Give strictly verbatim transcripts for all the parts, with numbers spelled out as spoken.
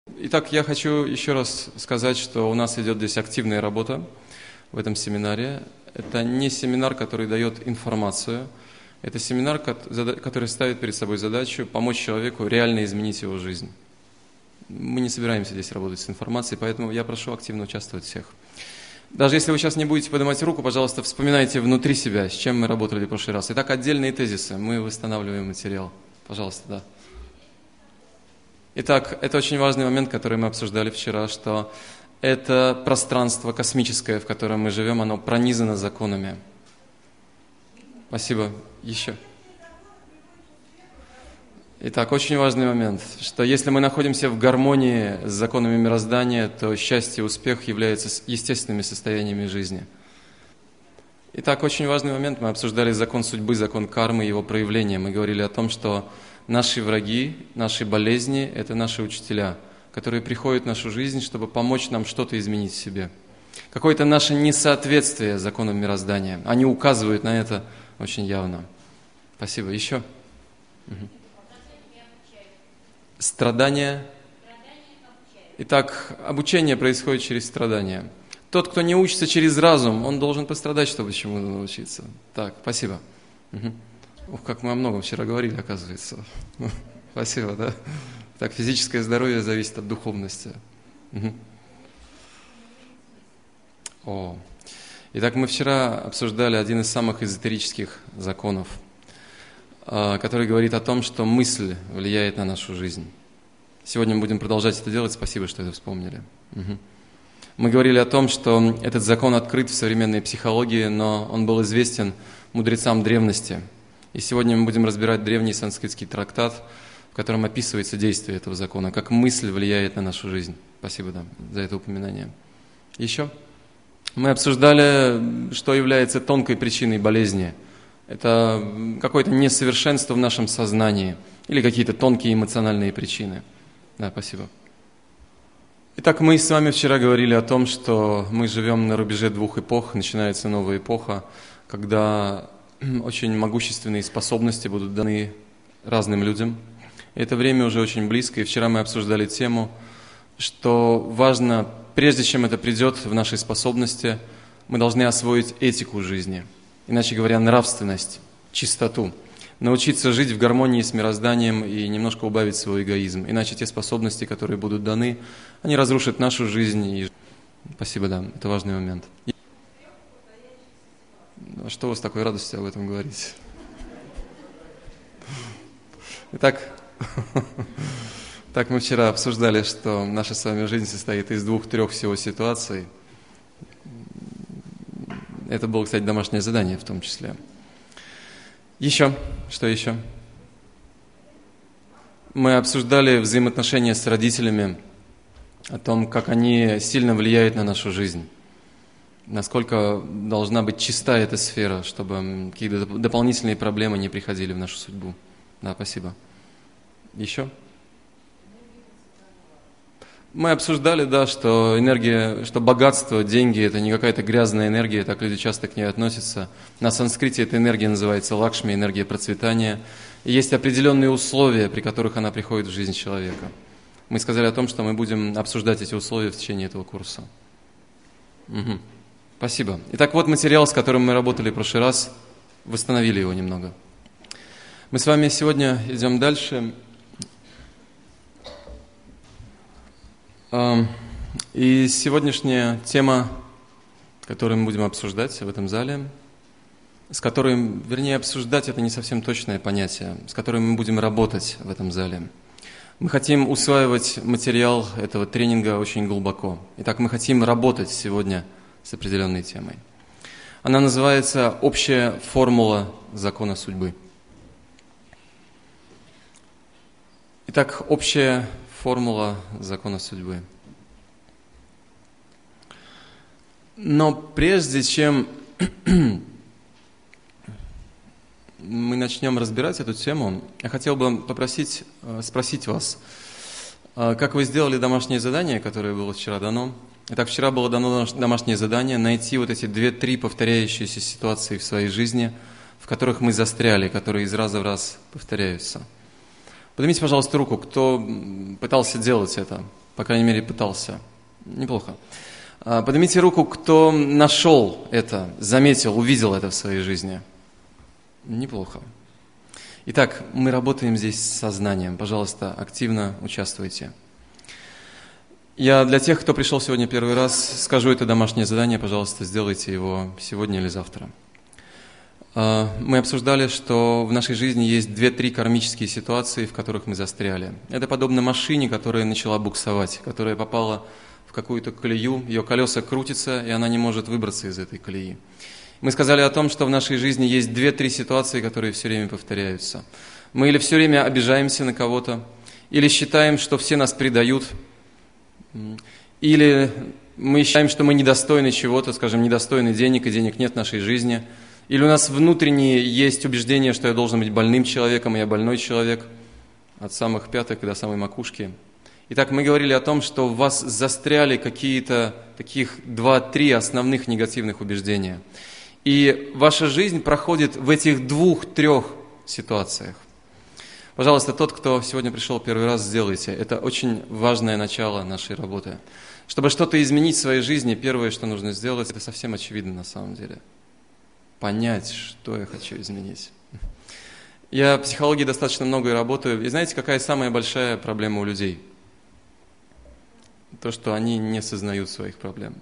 Итак, я хочу еще раз сказать, что у нас идет здесь активная работа в этом семинаре. Это не семинар, который дает информацию. Это семинар, который ставит перед собой задачу помочь человеку реально изменить его жизнь. Мы не собираемся здесь работать с информацией, поэтому я прошу активно участвовать всех. Даже если вы сейчас не будете поднимать руку, пожалуйста, вспоминайте внутри себя, с чем мы работали в прошлый раз. Итак, отдельные тезисы. Мы восстанавливаем материал. Пожалуйста, да. Итак, это очень важный момент, который мы обсуждали вчера, что это пространство космическое, в котором мы живем, оно пронизано законами. Спасибо. Еще. Итак, очень важный момент, что если мы находимся в гармонии с законами мироздания, то счастье и успех являются естественными состояниями жизни. Итак, очень важный момент, мы обсуждали закон судьбы, закон кармы, его проявления. Мы говорили о том, что наши враги, наши болезни – это наши учителя, которые приходят в нашу жизнь, чтобы помочь нам что-то изменить в себе. Какое-то наше несоответствие законам мироздания. Они указывают на это очень явно. Спасибо. Еще? Угу. Страдания. Итак, обучение происходит через страдания. Тот, кто не учится через разум, он должен пострадать, чтобы чему-то научиться. Так, спасибо. Угу. Ух, как мы о многом вчера говорили, оказывается. Спасибо, да? Так, физическое здоровье зависит от духовности. Угу. О. Итак, мы вчера обсуждали один из самых эзотерических законов, который говорит о том, что мысль влияет на нашу жизнь. Сегодня мы будем продолжать это делать. Спасибо, что это вспомнили. Угу. Мы говорили о том, что этот закон открыт в современной психологии, но он был известен мудрецам древности. И сегодня мы будем разбирать древний санскритский трактат, в котором описывается действие этого закона, как мысль влияет на нашу жизнь. Спасибо, да, за это упоминание. Еще? Мы обсуждали, что является тонкой причиной болезни. Это какое-то несовершенство в нашем сознании или какие-то тонкие эмоциональные причины. Да, спасибо. Итак, мы с вами вчера говорили о том, что мы живем на рубеже двух эпох, начинается новая эпоха, когда очень могущественные способности будут даны разным людям. И это время уже очень близко, и вчера мы обсуждали тему, что важно, прежде чем это придет в наши способности, мы должны освоить этику жизни. Иначе говоря, нравственность, чистоту. Научиться жить в гармонии с мирозданием и немножко убавить свой эгоизм. Иначе те способности, которые будут даны, они разрушат нашу жизнь. И... Спасибо, да, это важный момент. А что у вас такой радости об этом говорить? Итак, так мы вчера обсуждали, что наша с вами жизнь состоит из двух-трех всего ситуаций. Это было, кстати, домашнее задание в том числе. Еще? Что еще? Мы обсуждали взаимоотношения с родителями, о том, как они сильно влияют на нашу жизнь. Насколько должна быть чиста эта сфера, чтобы какие-то дополнительные проблемы не приходили в нашу судьбу. Да, спасибо. Еще? Мы обсуждали, да, что энергия, что богатство, деньги – это не какая-то грязная энергия, так люди часто к ней относятся. На санскрите эта энергия называется лакшми, энергия процветания. И есть определенные условия, при которых она приходит в жизнь человека. Мы сказали о том, что мы будем обсуждать эти условия в течение этого курса. Угу. Спасибо. Итак, вот материал, с которым мы работали в прошлый раз, восстановили его немного. Мы с вами сегодня идем дальше. И сегодняшняя тема, которую мы будем обсуждать в этом зале, с которой, вернее, обсуждать это не совсем точное понятие, с которой мы будем работать в этом зале. Мы хотим усваивать материал этого тренинга очень глубоко. Итак, мы хотим работать сегодня с определенной темой. Она называется «Общая формула закона судьбы». Итак, общая формула закона судьбы. Но прежде чем мы начнем разбирать эту тему, я хотел бы попросить, спросить вас, как вы сделали домашнее задание, которое было вчера дано. Итак, вчера было дано домашнее задание найти вот эти две-три повторяющиеся ситуации в своей жизни, в которых мы застряли, которые из раза в раз повторяются. Поднимите, пожалуйста, руку, кто пытался делать это. По крайней мере, пытался. Неплохо. Поднимите руку, кто нашел это, заметил, увидел это в своей жизни. Неплохо. Итак, мы работаем здесь с сознанием. Пожалуйста, активно участвуйте. Я для тех, кто пришел сегодня первый раз, скажу это домашнее задание. Пожалуйста, сделайте его сегодня или завтра. Мы обсуждали, что в нашей жизни есть две-три кармические ситуации, в которых мы застряли. Это подобно машине, которая начала буксовать, которая попала в какую-то колею, ее колеса крутятся, и она не может выбраться из этой колеи. Мы сказали о том, что в нашей жизни есть две-три ситуации, которые все время повторяются. Мы или все время обижаемся на кого-то, или считаем, что все нас предают, или мы считаем, что мы недостойны чего-то, скажем, недостойны денег, и денег нет в нашей жизни. Или у нас внутреннее есть убеждение, что я должен быть больным человеком, и я больной человек, от самых пяток до самой макушки. Итак, мы говорили о том, что в вас застряли какие-то таких два-три основных негативных убеждения. И ваша жизнь проходит в этих двух-трех ситуациях. Пожалуйста, тот, кто сегодня пришел первый раз, сделайте. Это очень важное начало нашей работы. Чтобы что-то изменить в своей жизни, первое, что нужно сделать, это совсем очевидно на самом деле. Понять, что я хочу изменить. Я в психологии достаточно много и работаю. И знаете, какая самая большая проблема у людей? То, что они не сознают своих проблем.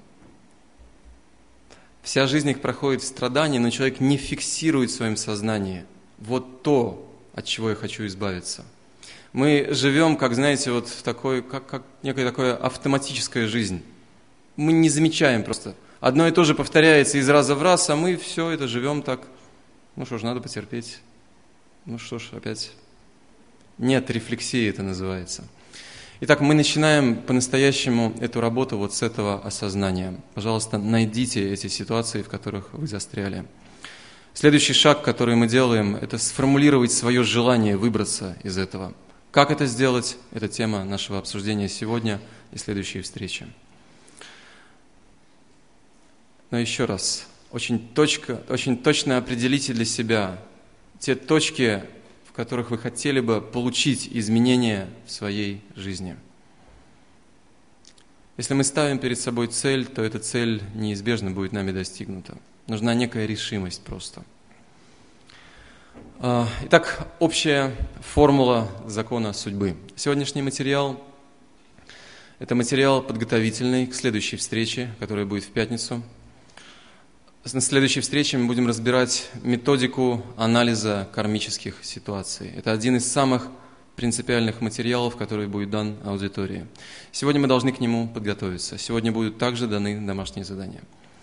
Вся жизнь их проходит в страдании, но человек не фиксирует в своем сознании вот то, от чего я хочу избавиться. Мы живем, как, знаете, вот в такой, как, как некая такая автоматическая жизнь. Мы не замечаем просто. Одно и то же повторяется из раза в раз, а мы все это живем так. Ну что ж, надо потерпеть. Ну что ж, опять. Нет рефлексии, это называется. Итак, мы начинаем по-настоящему эту работу вот с этого осознания. Пожалуйста, найдите эти ситуации, в которых вы застряли. Следующий шаг, который мы делаем, это сформулировать свое желание выбраться из этого. Как это сделать? Это тема нашего обсуждения сегодня и следующей встречи. Но еще раз, очень, точка, очень точно определите для себя те точки, в которых вы хотели бы получить изменения в своей жизни. Если мы ставим перед собой цель, то эта цель неизбежно будет нами достигнута. Нужна некая решимость просто. Итак, общая формула закона судьбы. Сегодняшний материал – это материал подготовительный к следующей встрече, которая будет в пятницу. На следующей встрече мы будем разбирать методику анализа кармических ситуаций. Это один из самых принципиальных материалов, который будет дан аудитории. Сегодня мы должны к нему подготовиться. Сегодня будут также даны домашние задания.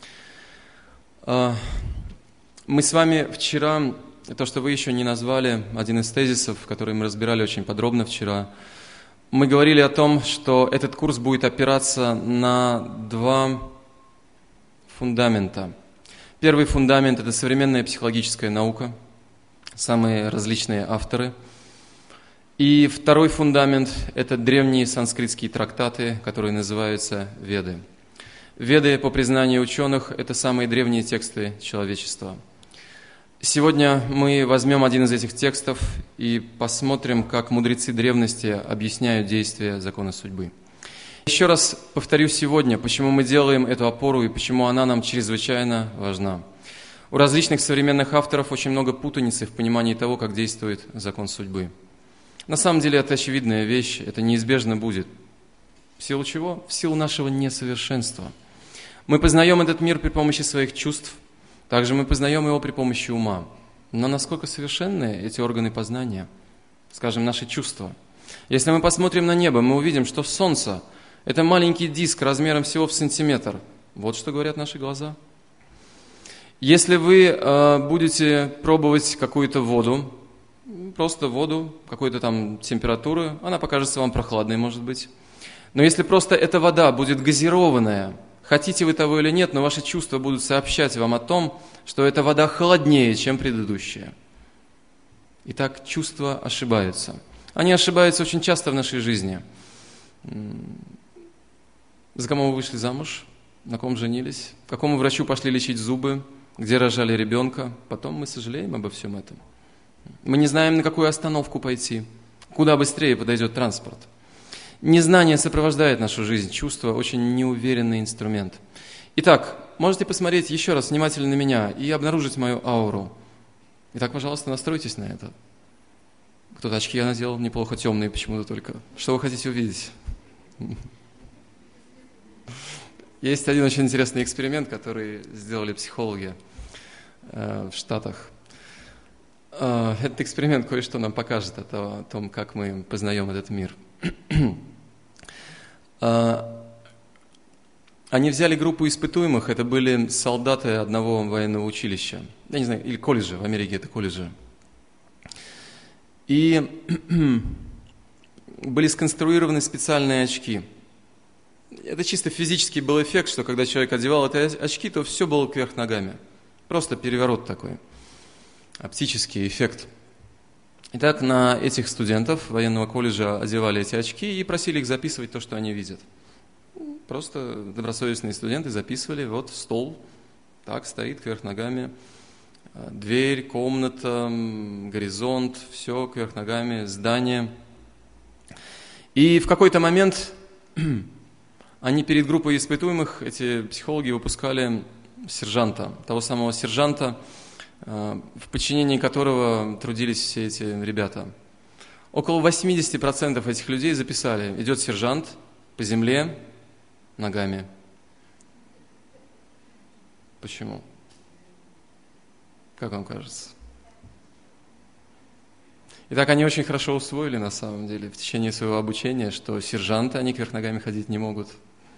Мы с вами вчера, то, что вы еще не назвали, один из тезисов, который мы разбирали очень подробно вчера, мы говорили о том, что этот курс будет опираться на два фундамента. Первый фундамент – это современная психологическая наука, самые различные авторы. И второй фундамент – это древние санскритские трактаты, которые называются Веды. Веды, по признанию ученых, это самые древние тексты человечества. Сегодня мы возьмем один из этих текстов и посмотрим, как мудрецы древности объясняют действия закона судьбы. Еще раз повторю сегодня, почему мы делаем эту опору и почему она нам чрезвычайно важна. У различных современных авторов очень много путаницы в понимании того, как действует закон судьбы. На самом деле это очевидная вещь, это неизбежно будет. В силу чего? В силу нашего несовершенства. Мы познаем этот мир при помощи своих чувств, также мы познаем его при помощи ума. Но насколько совершенны эти органы познания? Скажем, наши чувства. Если мы посмотрим на небо, мы увидим, что солнце – это маленький диск размером всего в сантиметр. Вот что говорят наши глаза. Если вы э, будете пробовать какую-то воду, просто воду, какой-то там температуры, она покажется вам прохладной, может быть. Но если просто эта вода будет газированная, хотите вы того или нет, но ваши чувства будут сообщать вам о том, что эта вода холоднее, чем предыдущая. Итак, чувства ошибаются. Они ошибаются очень часто в нашей жизни. За кого вы вышли замуж? На ком женились? К какому врачу пошли лечить зубы? Где рожали ребенка? Потом мы сожалеем обо всем этом. Мы не знаем, на какую остановку пойти. Куда быстрее подойдет транспорт. Незнание сопровождает нашу жизнь, чувство – очень неуверенный инструмент. Итак, можете посмотреть еще раз внимательно на меня и обнаружить мою ауру. Итак, пожалуйста, настройтесь на это. Кто-то очки я надел, неплохо темные почему-то только. Что вы хотите увидеть? Есть один очень интересный эксперимент, который сделали психологи э, в Штатах. Э, этот эксперимент кое-что нам покажет о том, как мы познаем этот мир. э, они взяли группу испытуемых, это были солдаты одного военного училища, я не знаю, или колледжа, в Америке это колледжи. И были сконструированы специальные очки. Это чисто физический был эффект, что когда человек одевал эти очки, то все было кверх ногами. Просто переворот такой. Оптический эффект. Итак, на этих студентов военного колледжа одевали эти очки и просили их записывать то, что они видят. Просто добросовестные студенты записывали, вот стол, так, стоит кверх ногами, дверь, комната, горизонт, все кверх ногами, здание. И в какой-то момент они перед группой испытуемых, эти психологи, выпускали сержанта, того самого сержанта, в подчинении которого трудились все эти ребята. Около восемьдесят процентов этих людей записали: идет сержант по земле ногами. Почему? Как вам кажется? Итак, они очень хорошо усвоили на самом деле в течение своего обучения, что сержанты, они кверх ногами ходить не могут.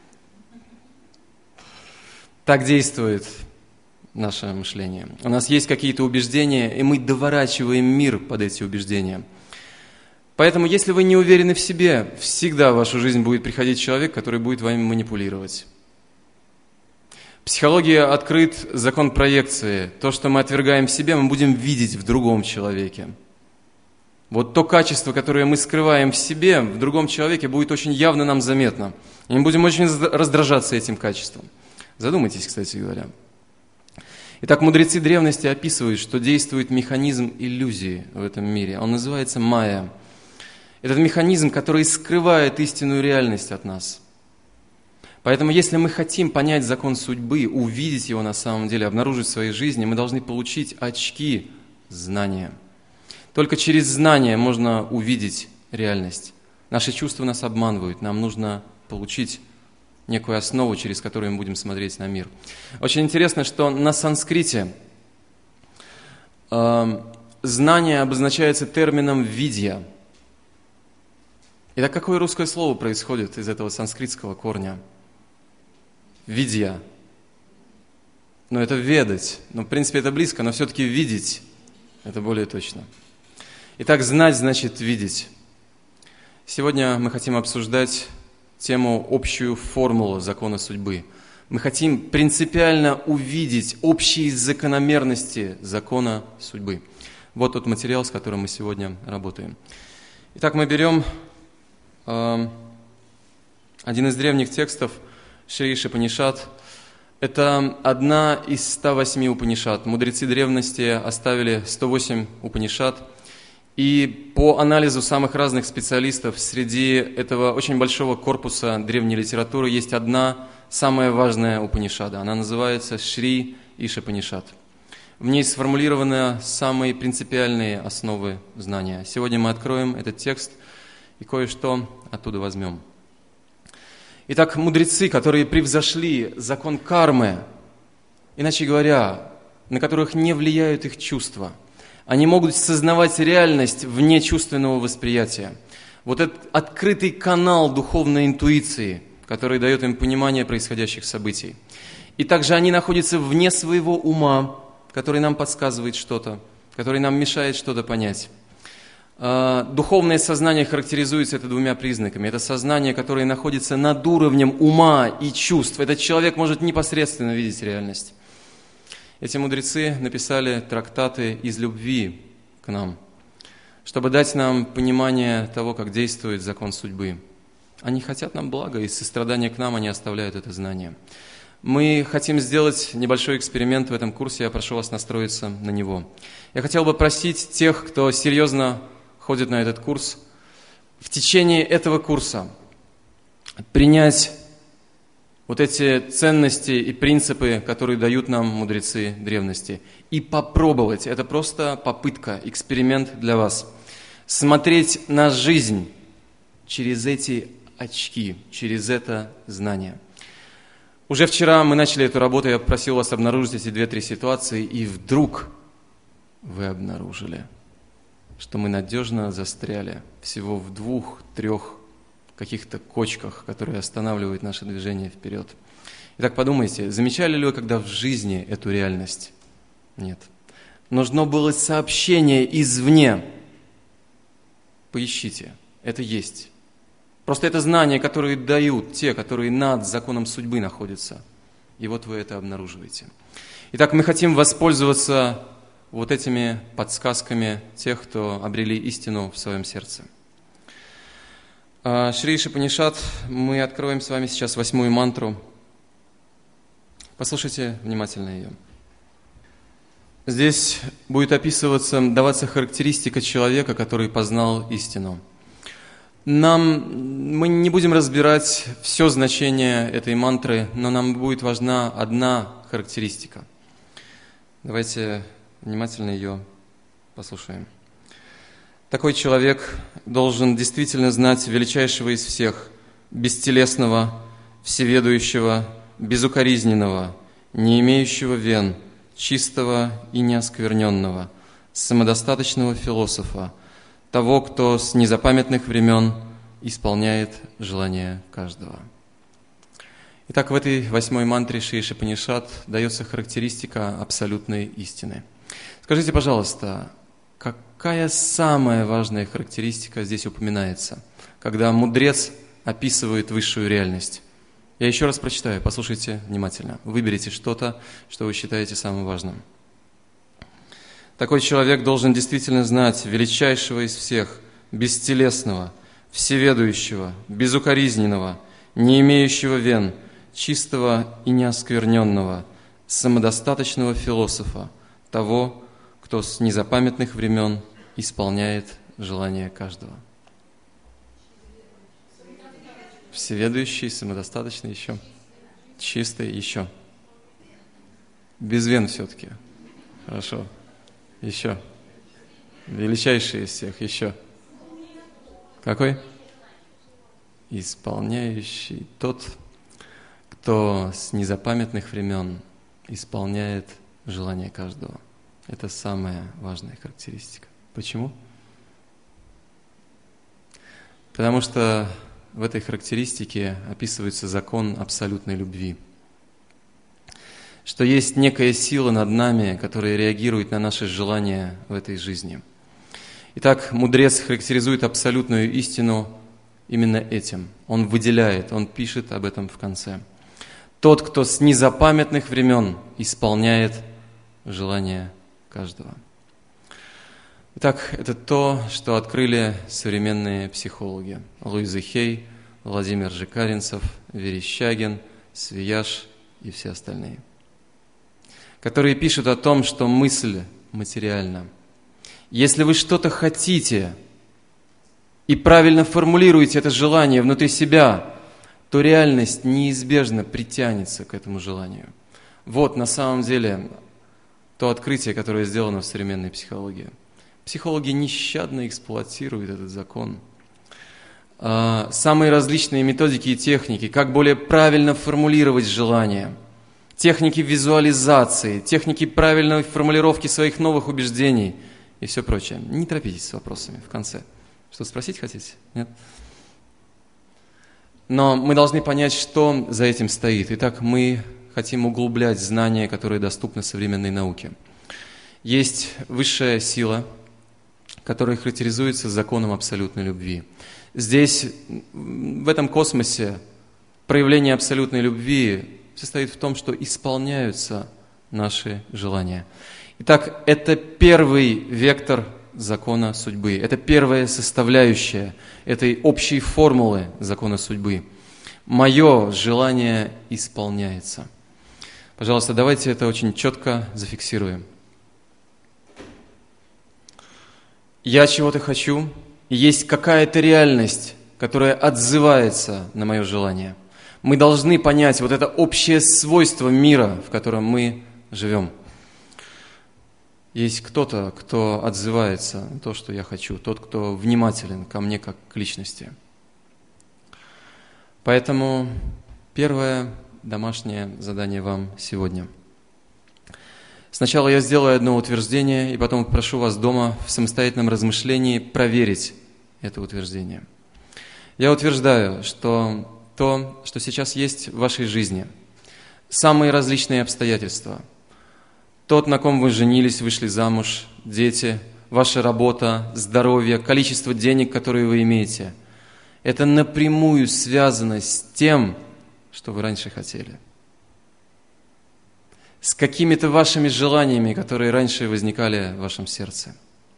Так действует наше мышление. У нас есть какие-то убеждения, и мы доворачиваем мир под эти убеждения. Поэтому, если вы не уверены в себе, всегда в вашу жизнь будет приходить человек, который будет вами манипулировать. В психологии открыт закон проекции. То, что мы отвергаем в себе, мы будем видеть в другом человеке. Вот то качество, которое мы скрываем в себе, в другом человеке будет очень явно нам заметно. И мы будем очень раздражаться этим качеством. Задумайтесь, кстати говоря. Итак, мудрецы древности описывают, что действует механизм иллюзии в этом мире. Он называется майя. Этот механизм, который скрывает истинную реальность от нас. Поэтому, если мы хотим понять закон судьбы, увидеть его на самом деле, обнаружить в своей жизни, мы должны получить очки знания. Только через знание можно увидеть реальность. Наши чувства нас обманывают, нам нужно получить некую основу, через которую мы будем смотреть на мир. Очень интересно, что на санскрите э, знание обозначается термином «видья». Итак, какое русское слово происходит из этого санскритского корня? «Видья». Но это «ведать». Ну, в принципе, это близко, но все-таки «видеть» – это более точно. Итак, знать значит видеть. Сегодня мы хотим обсуждать тему общую формулу закона судьбы. Мы хотим принципиально увидеть общие закономерности закона судьбы. Вот тот материал, с которым мы сегодня работаем. Итак, мы берем э, один из древних текстов Шри Ишупанишад. Это одна из ста восьми Упанишад. Мудрецы древности оставили сто восемь Упанишад. И по анализу самых разных специалистов среди этого очень большого корпуса древней литературы есть одна самая важная Упанишада. Она называется Шри Ишупанишад. В ней сформулированы самые принципиальные основы знания. Сегодня мы откроем этот текст и кое-что оттуда возьмем. Итак, мудрецы, которые превзошли закон кармы, иначе говоря, на которых не влияют их чувства, они могут сознавать реальность вне чувственного восприятия. Вот этот открытый канал духовной интуиции, который дает им понимание происходящих событий. И также они находятся вне своего ума, который нам подсказывает что-то, который нам мешает что-то понять. Духовное сознание характеризуется это двумя признаками. Это сознание, которое находится над уровнем ума и чувств. Этот человек может непосредственно видеть реальность. Эти мудрецы написали трактаты из любви к нам, чтобы дать нам понимание того, как действует закон судьбы. Они хотят нам блага, и из сострадания к нам они оставляют это знание. Мы хотим сделать небольшой эксперимент в этом курсе, я прошу вас настроиться на него. Я хотел бы просить тех, кто серьезно ходит на этот курс, в течение этого курса принять вот эти ценности и принципы, которые дают нам мудрецы древности, и попробовать, это просто попытка, эксперимент для вас, смотреть на жизнь через эти очки, через это знание. Уже вчера мы начали эту работу, я просил вас обнаружить эти две-три ситуации, и вдруг вы обнаружили, что мы надежно застряли всего в двух-трех каких-то кочках, которые останавливают наше движение вперед. Итак, подумайте, замечали ли вы когда в жизни эту реальность? Нет. Нужно было сообщение извне. Поищите, это есть. Просто это знания, которые дают те, которые над законом судьбы находятся. И вот вы это обнаруживаете. Итак, мы хотим воспользоваться вот этими подсказками тех, кто обрели истину в своем сердце. Шри Ишупанишад, мы откроем с вами сейчас восьмую мантру. Послушайте внимательно ее. Здесь будет описываться, даваться характеристика человека, который познал истину. Нам, мы не будем разбирать все значение этой мантры, но нам будет важна одна характеристика. Давайте внимательно ее послушаем. Такой человек должен действительно знать величайшего из всех, бестелесного, всеведущего, безукоризненного, не имеющего вен, чистого и неоскверненного, самодостаточного философа, того, кто с незапамятных времен исполняет желания каждого. Итак, в этой восьмой мантре Шри Ишупанишад дается характеристика абсолютной истины. Скажите, пожалуйста, какая самая важная характеристика здесь упоминается, когда мудрец описывает высшую реальность? Я еще раз прочитаю, послушайте внимательно. Выберите что-то, что вы считаете самым важным. Такой человек должен действительно знать величайшего из всех, бестелесного, всеведущего, безукоризненного, не имеющего вен, чистого и неоскверненного, самодостаточного философа, того, кто с незапамятных времен исполняет желания каждого. Всеведущий, самодостаточный еще, чистый еще. Без вен все-таки. Хорошо. Еще. Величайший из всех. Еще. Какой? Исполняющий. Тот, кто с незапамятных времен исполняет желания каждого. Это самая важная характеристика. Почему? Потому что в этой характеристике описывается закон абсолютной любви. Что есть некая сила над нами, которая реагирует на наши желания в этой жизни. Итак, мудрец характеризует абсолютную истину именно этим. Он выделяет, он пишет об этом в конце. Тот, кто с незапамятных времен исполняет желания каждого. Итак, это то, что открыли современные психологи. Луиза Хей, Владимир Жикаринцев, Верещагин, Свияж и все остальные. Которые пишут о том, что мысль материальна. Если вы что-то хотите и правильно формулируете это желание внутри себя, то реальность неизбежно притянется к этому желанию. Вот на самом деле то открытие, которое сделано в современной психологии. Психологи нещадно эксплуатируют этот закон. Самые различные методики и техники, как более правильно формулировать желания, техники визуализации, техники правильной формулировки своих новых убеждений и все прочее. Не торопитесь с вопросами в конце. Что, спросить хотите? Нет? Но мы должны понять, что за этим стоит. Итак, мы хотим углублять знания, которые доступны современной науке. Есть высшая сила, которая характеризуется законом абсолютной любви. Здесь, в этом космосе, проявление абсолютной любви состоит в том, что исполняются наши желания. Итак, это первый вектор закона судьбы. Это первая составляющая этой общей формулы закона судьбы. Мое желание исполняется. Пожалуйста, давайте это очень четко зафиксируем. Я чего-то хочу, и есть какая-то реальность, которое отзывается на мое желание. Мы должны понять вот это общее свойство мира, в котором мы живем. Есть кто-то, кто отзывается на то, что я хочу, тот, кто внимателен ко мне как к личности. Поэтому первое домашнее задание вам сегодня. Сначала я сделаю одно утверждение, и потом прошу вас дома в самостоятельном размышлении проверить это утверждение. Я утверждаю, что то, что сейчас есть в вашей жизни, самые различные обстоятельства, тот, на ком вы женились, вышли замуж, дети, ваша работа, здоровье, количество денег, которые вы имеете, это напрямую связано с тем, что вы раньше хотели. С какими-то вашими желаниями, которые раньше возникали в вашем сердце.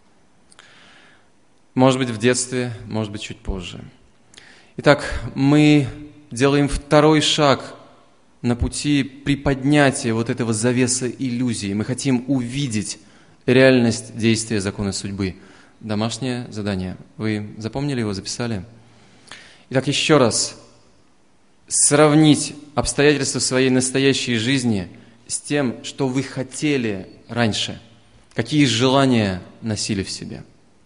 Может быть, в детстве, может быть, чуть позже. Итак, мы делаем второй шаг на пути приподнятия вот этого завеса иллюзий. Мы хотим увидеть реальность действия закона судьбы. Домашнее задание. Вы запомнили его, записали? Итак, еще раз. Сравнить обстоятельства своей настоящей жизни с тем, что вы хотели раньше. Какие желания носили в себе.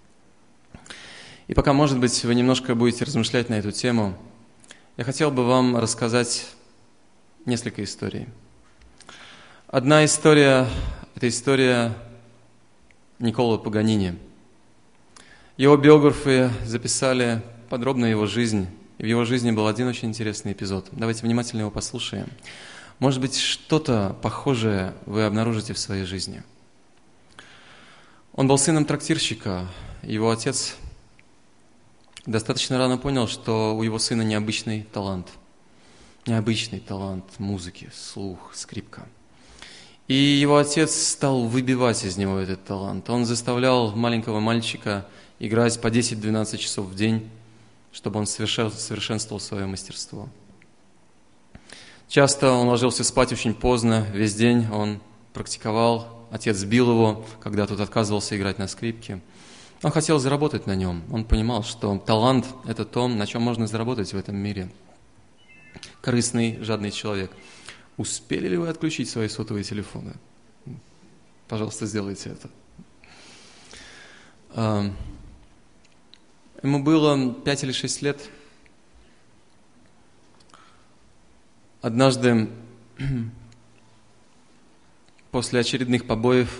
И пока, может быть, вы немножко будете размышлять на эту тему, я хотел бы вам рассказать несколько историй. Одна история – это история Никколо Паганини. Его биографы записали подробно его жизнь. И в его жизни был один очень интересный эпизод. Давайте внимательно его послушаем. Может быть, что-то похожее вы обнаружите в своей жизни. Он был сыном трактирщика. Его отец достаточно рано понял, что у его сына необычный талант. Необычный талант музыки, слух, скрипка. И его отец стал выбивать из него этот талант. Он заставлял маленького мальчика играть по десять-двенадцать часов в день, чтобы он совершенствовал свое мастерство. Часто он ложился спать очень поздно, весь день он практиковал. Отец бил его, когда тот отказывался играть на скрипке. Он хотел заработать на нем. Он понимал, что талант – это то, на чем можно заработать в этом мире. Корыстный, жадный человек. Успели ли вы отключить свои сотовые телефоны? Пожалуйста, сделайте это. Ему было пять или шесть лет. Однажды, после очередных побоев,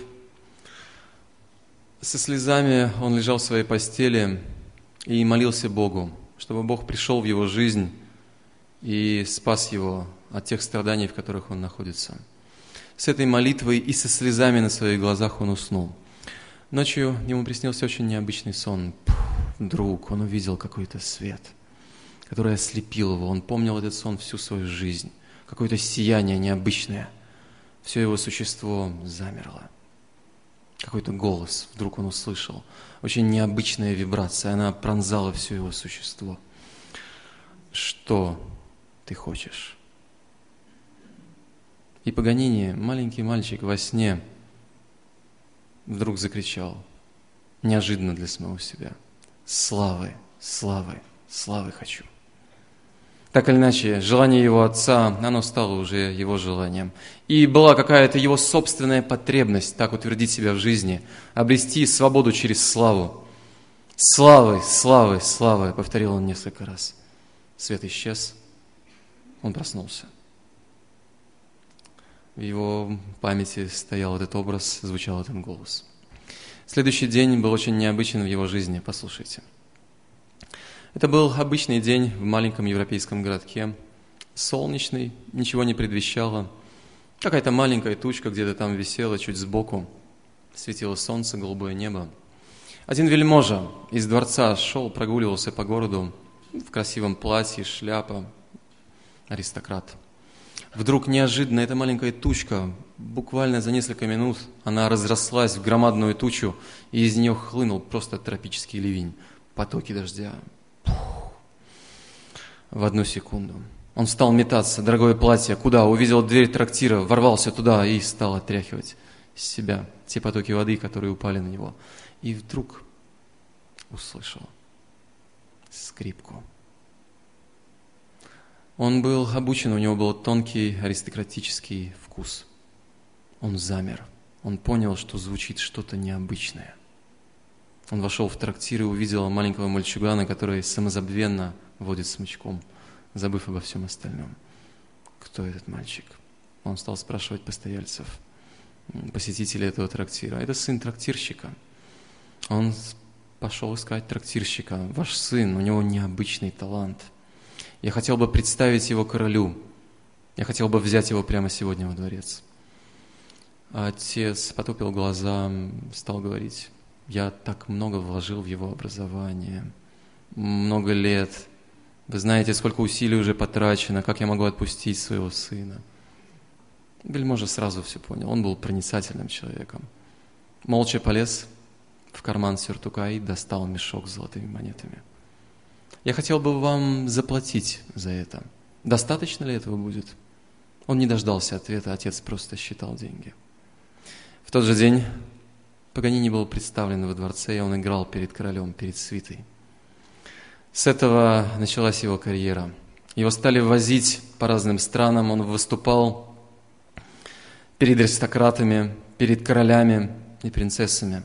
со слезами он лежал в своей постели и молился Богу, чтобы Бог пришел в его жизнь и спас его от тех страданий, в которых он находится. С этой молитвой и со слезами на своих глазах он уснул. Ночью ему приснился очень необычный сон. Вдруг он увидел какой-то свет, который ослепил его. Он помнил этот сон всю свою жизнь. Какое-то сияние необычное. Все его существо замерло. Какой-то голос вдруг он услышал. Очень необычная вибрация. Она пронзала все его существо. Что ты хочешь? И Паганини, маленький мальчик во сне, вдруг закричал, неожиданно для самого себя: славы, славы, славы хочу. Так или иначе, желание его отца, оно стало уже его желанием. И была какая-то его собственная потребность так утвердить себя в жизни, обрести свободу через славу. Славы, славы, славы, повторил он несколько раз. Свет исчез, он проснулся. В его памяти стоял этот образ, звучал этот голос. Следующий день был очень необычен в его жизни, послушайте. Это был обычный день в маленьком европейском городке, солнечный, ничего не предвещало. Какая-то маленькая тучка где-то там висела чуть сбоку, светило солнце, голубое небо. Один вельможа из дворца шел, прогуливался по городу в красивом платье, шляпа, аристократ. Вдруг неожиданно эта маленькая тучка, буквально за несколько минут, она разрослась в громадную тучу, и из нее хлынул просто тропический ливень, потоки дождя. В одну секунду. Он стал метаться, дорогое платье, куда? Увидел дверь трактира, ворвался туда и стал отряхивать с себя те потоки воды, которые упали на него. И вдруг услышал скрипку. Он был обучен, у него был тонкий аристократический вкус. Он замер. Он понял, что звучит что-то необычное. Он вошел в трактир и увидел маленького мальчугана, который самозабвенно водит смычком, забыв обо всем остальном. Кто этот мальчик? Он стал спрашивать постояльцев, посетителей этого трактира. Это сын трактирщика. Он пошел искать трактирщика. Ваш сын, у него необычный талант. Я хотел бы представить его королю. Я хотел бы взять его прямо сегодня во дворец. А отец потупил глаза, стал говорить: я так много вложил в его образование, много лет. Вы знаете, сколько усилий уже потрачено, как я могу отпустить своего сына? Вельможа сразу все понял, он был проницательным человеком. Молча полез в карман сюртука и достал мешок с золотыми монетами. Я хотел бы вам заплатить за это. Достаточно ли этого будет? Он не дождался ответа, отец просто считал деньги. В тот же день Паганини был представлен во дворце, и он играл перед королем, перед свитой. С этого началась его карьера. Его стали возить по разным странам, он выступал перед аристократами, перед королями и принцессами.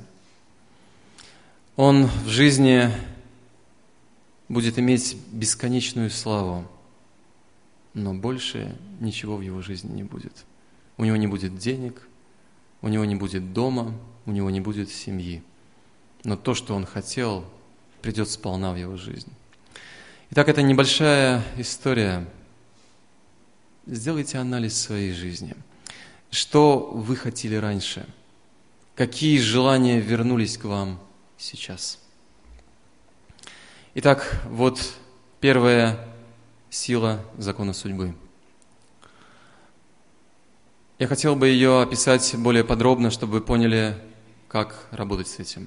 Он в жизни будет иметь бесконечную славу, но больше ничего в его жизни не будет. У него не будет денег, у него не будет дома, у него не будет семьи. Но то, что он хотел, придет сполна в его жизнь. Итак, это небольшая история. Сделайте анализ своей жизни. Что вы хотели раньше? Какие желания вернулись к вам сейчас? Итак, вот первая сила закона судьбы. Я хотел бы ее описать более подробно, чтобы вы поняли, как работать с этим.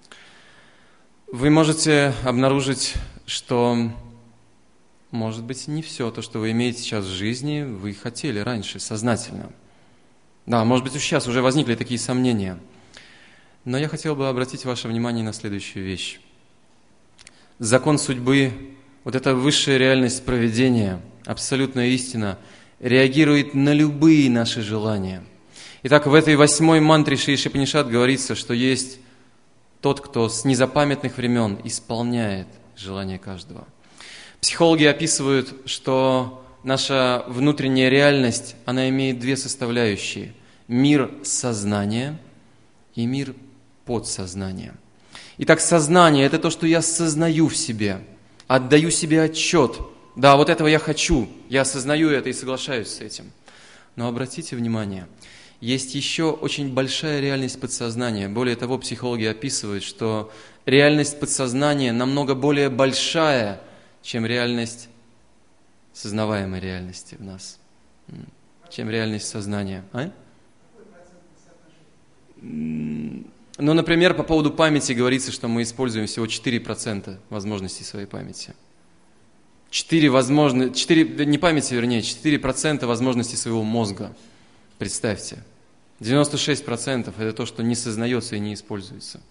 Вы можете обнаружить, что, может быть, не все то, что вы имеете сейчас в жизни, вы хотели раньше, сознательно. Да, может быть, сейчас уже возникли такие сомнения. Но я хотел бы обратить ваше внимание на следующую вещь. Закон судьбы, вот эта высшая реальность провидения, абсолютная истина, реагирует на любые наши желания. Итак, в этой восьмой мантре Шри Ишупанишад говорится, что есть тот, кто с незапамятных времен исполняет желания каждого. Психологи описывают, что наша внутренняя реальность, она имеет две составляющие. Мир сознания и мир подсознания. Итак, сознание – это то, что я сознаю в себе, отдаю себе отчет. Да, вот этого я хочу, я осознаю это и соглашаюсь с этим. Но обратите внимание, есть еще очень большая реальность подсознания. Более того, психологи описывают, что реальность подсознания намного более большая, чем реальность сознаваемой реальности в нас, чем реальность сознания. А? Ну, например, по поводу памяти говорится, что мы используем всего четыре процента возможностей своей памяти. четыре возможно, четыре, не памяти, вернее, четыре процента возможностей своего мозга. Представьте. девяносто шесть процентов это то, что не сознается и не используется.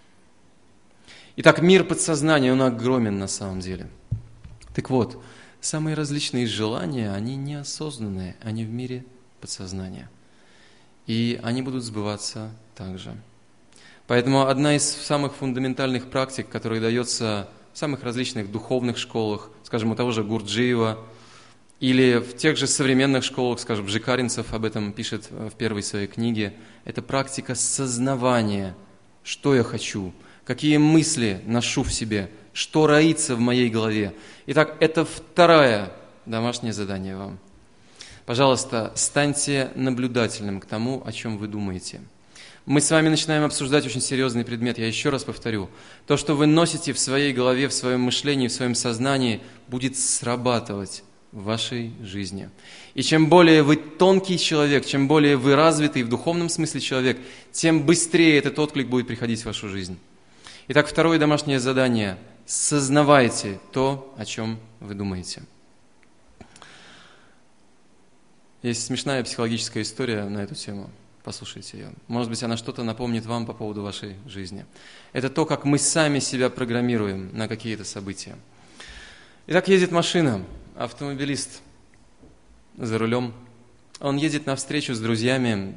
Итак, мир подсознания, он огромен на самом деле. Так вот, самые различные желания, они неосознанные, они в мире подсознания. И они будут сбываться также. Поэтому одна из самых фундаментальных практик, которая дается в самых различных духовных школах, скажем, у того же Гурджиева, или в тех же современных школах, скажем, Жикаринцев об этом пишет в первой своей книге, это практика сознавания, что я хочу, какие мысли ношу в себе, что роится в моей голове. Итак, это второе домашнее задание вам. Пожалуйста, станьте наблюдательным к тому, о чем вы думаете. Мы с вами начинаем обсуждать очень серьезный предмет. Я еще раз повторю. То, что вы носите в своей голове, в своем мышлении, в своем сознании, будет срабатывать в вашей жизни. И чем более вы тонкий человек, чем более вы развитый в духовном смысле человек, тем быстрее этот отклик будет приходить в вашу жизнь. Итак, второе домашнее задание. Сознавайте то, о чем вы думаете. Есть смешная психологическая история на эту тему. Послушайте ее. Может быть, она что-то напомнит вам по поводу вашей жизни. Это то, как мы сами себя программируем на какие-то события. Итак, едет машина. автомобилист за рулем. Он едет на встречу с друзьями,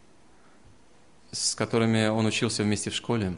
с которыми он учился вместе в школе.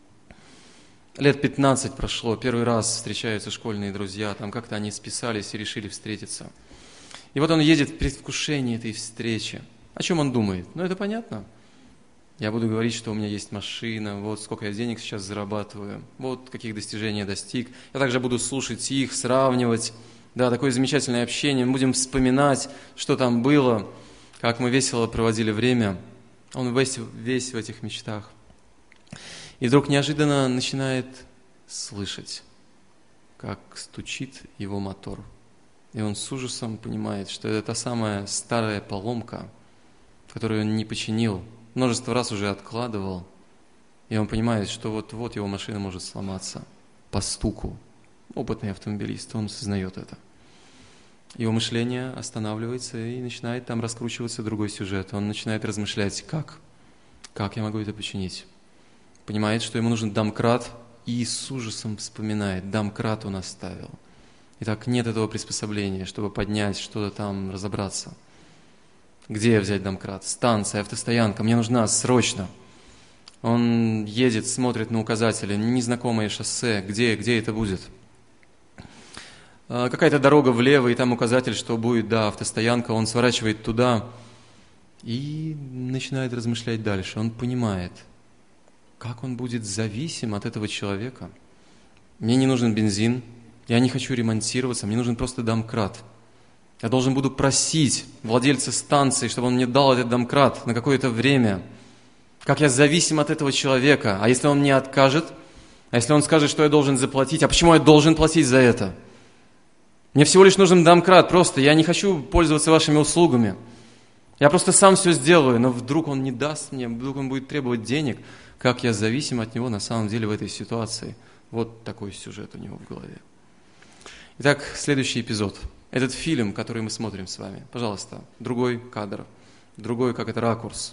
Лет пятнадцать прошло, первый раз встречаются школьные друзья, там как-то они списались и решили встретиться. И вот он едет в предвкушении этой встречи. О чем он думает? Ну, это понятно. Я буду говорить, что у меня есть машина, вот сколько я денег сейчас зарабатываю, вот каких достижений я достиг. Я также буду слушать их, сравнивать. Да, такое замечательное общение. Мы будем вспоминать, что там было, как мы весело проводили время. Он весь, весь в этих мечтах. И вдруг неожиданно начинает слышать, как стучит его мотор. И он с ужасом понимает, что это та самая старая поломка, которую он не починил, множество раз уже откладывал. И он понимает, что вот-вот его машина может сломаться по стуку. Опытный автомобилист, он осознает это. Его мышление останавливается и начинает там раскручиваться другой сюжет. Он начинает размышлять, как? Как я могу это починить? Понимает, что ему нужен домкрат, и с ужасом вспоминает, домкрат он оставил. Итак, нет этого приспособления, чтобы поднять, что-то там разобраться. Где взять домкрат? Станция, автостоянка, мне нужна срочно. Он едет, смотрит на указатели, незнакомое шоссе, где, где это будет? Какая-то дорога влево, и там указатель, что будет, да, автостоянка, он сворачивает туда и начинает размышлять дальше. Он понимает, как он будет зависим от этого человека. Мне не нужен бензин, я не хочу ремонтироваться, мне нужен просто домкрат. Я должен буду просить владельца станции, чтобы он мне дал этот домкрат на какое-то время. Как я зависим от этого человека. А если он мне откажет? А если он скажет, что я должен заплатить? А почему я должен платить за это? Мне всего лишь нужен домкрат, просто. Я не хочу пользоваться вашими услугами. Я просто сам все сделаю, но вдруг он не даст мне, вдруг он будет требовать денег. Как я зависим от него на самом деле в этой ситуации. Вот такой сюжет у него в голове. Итак, следующий эпизод. Этот фильм, который мы смотрим с вами. Пожалуйста, другой кадр, другой, как это, ракурс.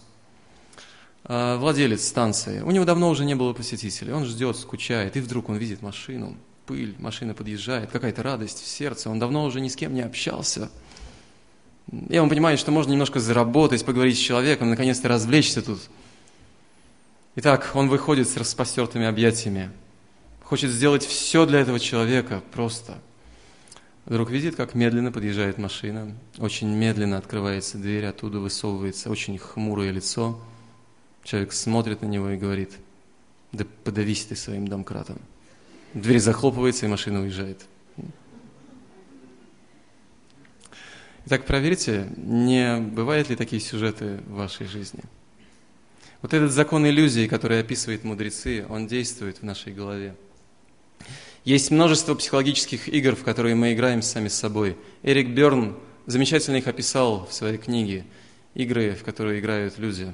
Владелец станции, у него давно уже не было посетителей, он ждет, скучает, и вдруг он видит машину, пыль, машина подъезжает, какая-то радость в сердце, он давно уже ни с кем не общался. И он понимает, что можно немножко заработать, поговорить с человеком, наконец-то развлечься тут. Итак, он выходит с распростертыми объятиями, хочет сделать все для этого человека, просто. Вдруг видит, как медленно подъезжает машина, очень медленно открывается дверь, оттуда высовывается очень хмурое лицо. Человек смотрит на него и говорит: да подавись ты своим домкратом. Дверь захлопывается, и машина уезжает. Итак, проверьте, не бывают ли такие сюжеты в вашей жизни. Вот этот закон иллюзии, который описывают мудрецы, он действует в нашей голове. Есть множество психологических игр, в которые мы играем сами с собой. Эрик Берн замечательно их описал в своей книге «Игры, в которые играют люди».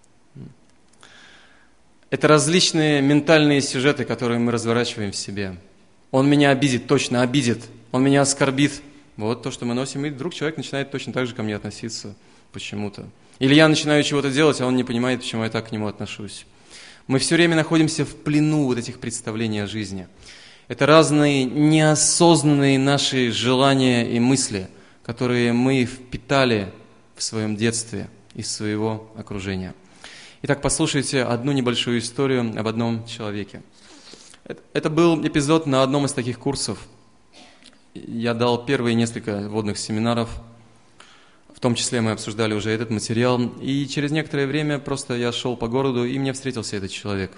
Это различные ментальные сюжеты, которые мы разворачиваем в себе. Он меня обидит, точно обидит. Он меня оскорбит. Вот то, что мы носим. И вдруг человек начинает точно так же ко мне относиться почему-то. Или я начинаю чего-то делать, а он не понимает, почему я так к нему отношусь. Мы все время находимся в плену вот этих представлений о жизни. Это разные неосознанные наши желания и мысли, которые мы впитали в своем детстве из своего окружения. Итак, послушайте одну небольшую историю об одном человеке. Это был эпизод на одном из таких курсов. Я дал первые несколько вводных семинаров, в том числе мы обсуждали уже этот материал. И через некоторое время просто я шел по городу, и мне встретился этот человек.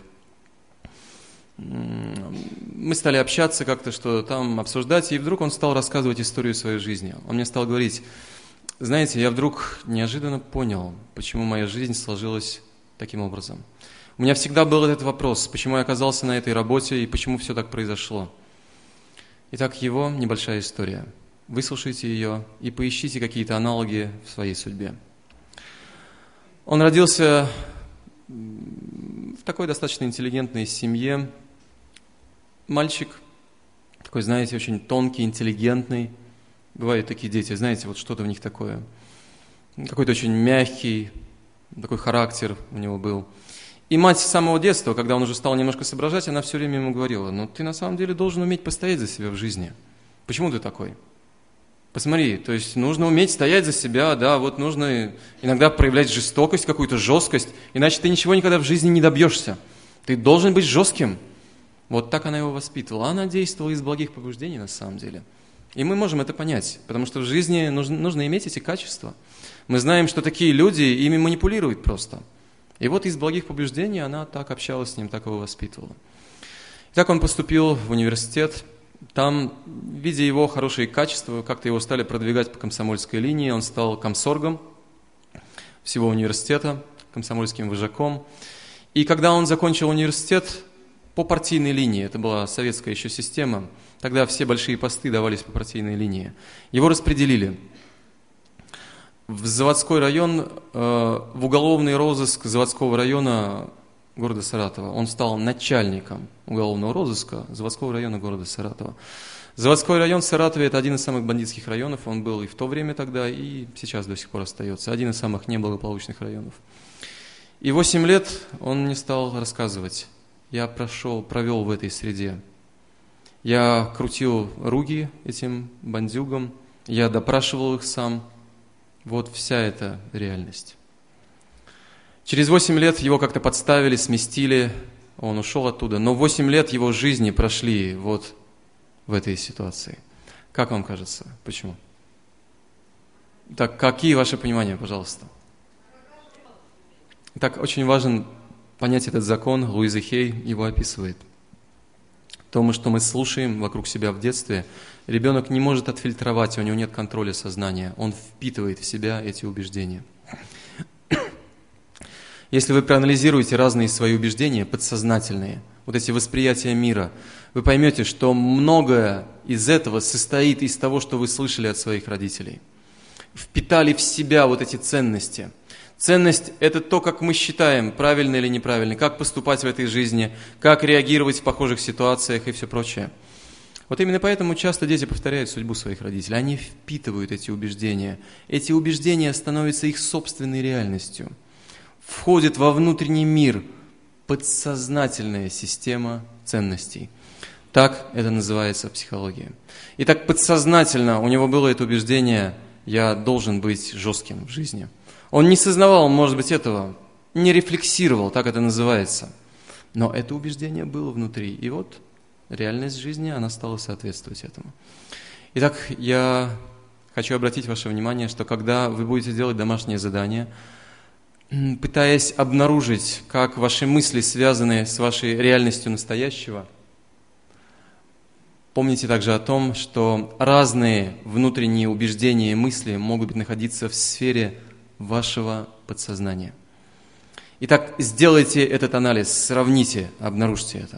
Мы стали общаться как-то, что там обсуждать, и вдруг он стал рассказывать историю своей жизни. Он мне стал говорить: знаете, я вдруг неожиданно понял, почему моя жизнь сложилась таким образом. У меня всегда был этот вопрос, почему я оказался на этой работе и почему все так произошло. Итак, его небольшая история. Выслушайте ее и поищите какие-то аналоги в своей судьбе. Он родился в такой достаточно интеллигентной семье. Мальчик, такой, знаете, очень тонкий, интеллигентный. Бывают такие дети, знаете, вот что-то в них такое. Какой-то очень мягкий, такой характер у него был. И мать с самого детства, когда он уже стал немножко соображать, она все время ему говорила: ну ты на самом деле должен уметь постоять за себя в жизни. Почему ты такой? Посмотри, то есть нужно уметь стоять за себя, да, вот нужно иногда проявлять жестокость, какую-то жесткость, иначе ты ничего никогда в жизни не добьешься. Ты должен быть жестким. Вот так она его воспитывала. Она действовала из благих побуждений на самом деле. И мы можем это понять, потому что в жизни нужно, нужно иметь эти качества. Мы знаем, что такие люди ими манипулируют просто. И вот из благих побуждений она так общалась с ним, так его воспитывала. Так он поступил в университет. Там, видя его хорошие качества, как-то его стали продвигать по комсомольской линии. Он стал комсоргом всего университета, комсомольским вожаком. И когда он закончил университет, по партийной линии, это была советская еще система, тогда все большие посты давались по партийной линии, его распределили в заводской район, в уголовный розыск заводского района города Саратова. Он стал начальником уголовного розыска заводского района города Саратова. Заводской район в Саратове – это один из самых бандитских районов, он был и в то время тогда, и сейчас до сих пор остается, один из самых неблагополучных районов. И восемь лет он мне стал рассказывать. Я прошел, провел в этой среде. Я крутил руки этим бандюгам, я допрашивал их сам. Вот вся эта реальность. Через восемь лет его как-то подставили, сместили, он ушел оттуда. Но восемь лет его жизни прошли вот в этой ситуации. Как вам кажется? Почему? Так, какие ваши понимания, пожалуйста? Так, очень важен понять этот закон, Луиза Хей его описывает. То, что мы слушаем вокруг себя в детстве, ребенок не может отфильтровать, у него нет контроля сознания, он впитывает в себя эти убеждения. Если вы проанализируете разные свои убеждения, подсознательные, вот эти восприятия мира, вы поймете, что многое из этого состоит из того, что вы слышали от своих родителей. Впитали в себя вот эти ценности. Ценность – это то, как мы считаем, правильно или неправильно, как поступать в этой жизни, как реагировать в похожих ситуациях и все прочее. Вот именно поэтому часто дети повторяют судьбу своих родителей. Они впитывают эти убеждения. Эти убеждения становятся их собственной реальностью. Входит во внутренний мир подсознательная система ценностей. Так это называется психология. И так подсознательно у него было это убеждение: я должен быть жестким в жизни. Он не сознавал, может быть, этого, не рефлексировал, так это называется. Но это убеждение было внутри. И вот реальность жизни, она стала соответствовать этому. Итак, я хочу обратить ваше внимание, что когда вы будете делать домашнее задание, пытаясь обнаружить, как ваши мысли связаны с вашей реальностью настоящего, помните также о том, что разные внутренние убеждения и мысли могут находиться в сфере вашего подсознания. Итак, сделайте этот анализ, сравните, обнаружьте это.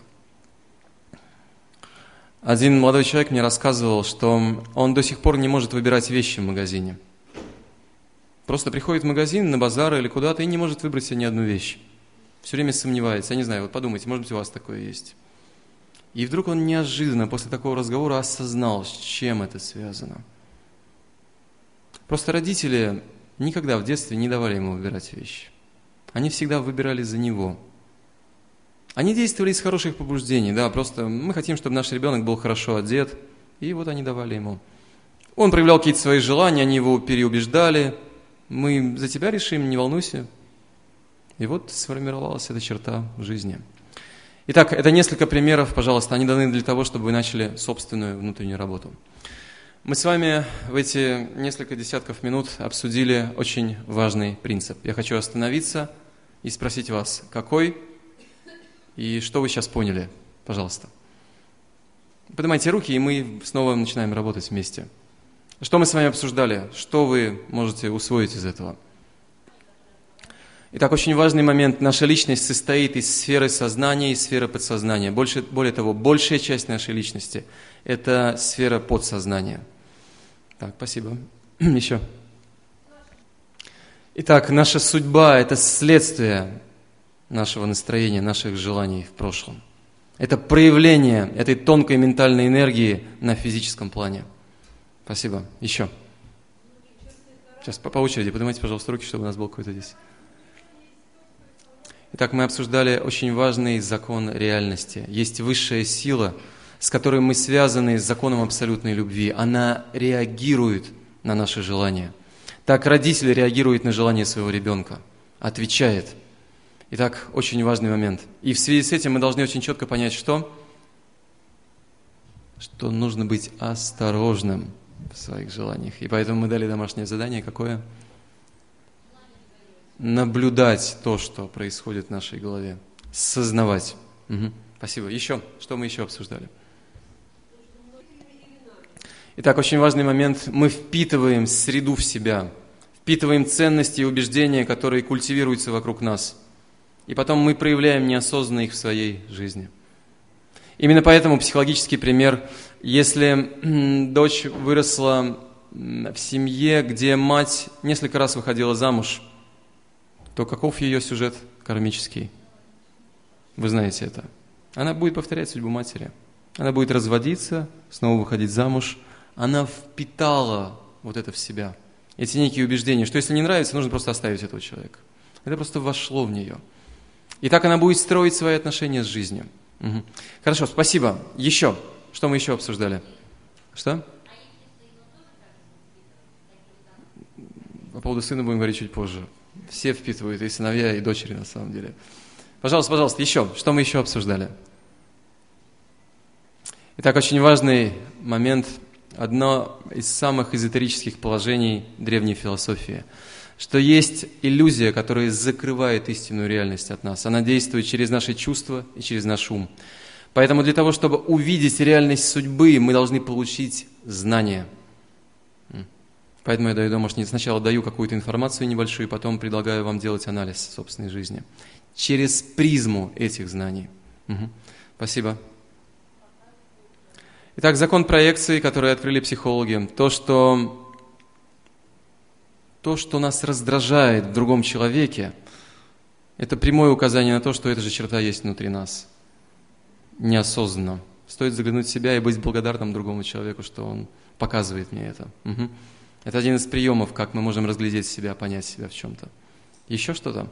Один молодой человек мне рассказывал, что он до сих пор не может выбирать вещи в магазине. Просто приходит в магазин, на базар или куда-то и не может выбрать себе ни одну вещь. Все время сомневается. Я не знаю, вот подумайте, может быть, у вас такое есть. И вдруг он неожиданно после такого разговора осознал, с чем это связано. Просто родители никогда в детстве не давали ему выбирать вещи. Они всегда выбирали за него. Они действовали из хороших побуждений, да, просто мы хотим, чтобы наш ребенок был хорошо одет, и вот они давали ему. Он проявлял какие-то свои желания, они его переубеждали. Мы за тебя решим, не волнуйся. И вот сформировалась эта черта в жизни. Итак, это несколько примеров, пожалуйста, они даны для того, чтобы вы начали собственную внутреннюю работу. Мы с вами в эти несколько десятков минут обсудили очень важный принцип. Я хочу остановиться и спросить вас, какой и что вы сейчас поняли, пожалуйста. Поднимайте руки, и мы снова начинаем работать вместе. Что мы с вами обсуждали? Что вы можете усвоить из этого? Итак, очень важный момент. Наша личность состоит из сферы сознания и сферы подсознания. Больше, более того, большая часть нашей личности – это сфера подсознания. Так, спасибо. Еще. Итак, наша судьба – это следствие нашего настроения, наших желаний в прошлом. Это проявление этой тонкой ментальной энергии на физическом плане. Спасибо. Еще. Сейчас по, по очереди поднимайте, пожалуйста, руки, чтобы у нас был какой-то здесь. Итак, мы обсуждали очень важный закон реальности. Есть высшая сила, с которой мы связаны с законом абсолютной любви, она реагирует на наши желания. Так родитель реагирует на желание своего ребенка, отвечает. Итак, очень важный момент. И в связи с этим мы должны очень четко понять, что? Что нужно быть осторожным в своих желаниях. И поэтому мы дали домашнее задание какое? Наблюдать то, что происходит в нашей голове. Сознавать. Угу. Спасибо. Еще? Что мы еще обсуждали? Итак, очень важный момент. Мы впитываем среду в себя. Впитываем ценности и убеждения, которые культивируются вокруг нас. И потом мы проявляем неосознанно их в своей жизни. Именно поэтому психологический пример. Если дочь выросла в семье, где мать несколько раз выходила замуж, то каков ее сюжет кармический? Вы знаете это. Она будет повторять судьбу матери. Она будет разводиться, снова выходить замуж. Она впитала вот это в себя. Эти некие убеждения, что если не нравится, нужно просто оставить этого человека. Это просто вошло в нее. И так она будет строить свои отношения с жизнью. Угу. Хорошо, спасибо. Еще. Что мы еще обсуждали? Что? По поводу сына будем говорить чуть позже. Все впитывают, и сыновья, и дочери на самом деле. Пожалуйста, пожалуйста, еще. Что мы еще обсуждали? Итак, очень важный момент. Одно из самых эзотерических положений древней философии. Что есть иллюзия, которая закрывает истинную реальность от нас. Она действует через наши чувства и через наш ум. Поэтому для того, чтобы увидеть реальность судьбы, мы должны получить знания. Поэтому я даю домашнее. Сначала даю какую-то информацию небольшую, и потом предлагаю вам делать анализ собственной жизни. Через призму этих знаний. Угу. Спасибо. Итак, закон проекции, который открыли психологи. То, что... То, что нас раздражает в другом человеке, это прямое указание на то, что эта же черта есть внутри нас. Неосознанно. Стоит заглянуть в себя и быть благодарным другому человеку, что он показывает мне это. Угу. Это один из приемов, как мы можем разглядеть себя, понять себя в чем-то. Еще что-то?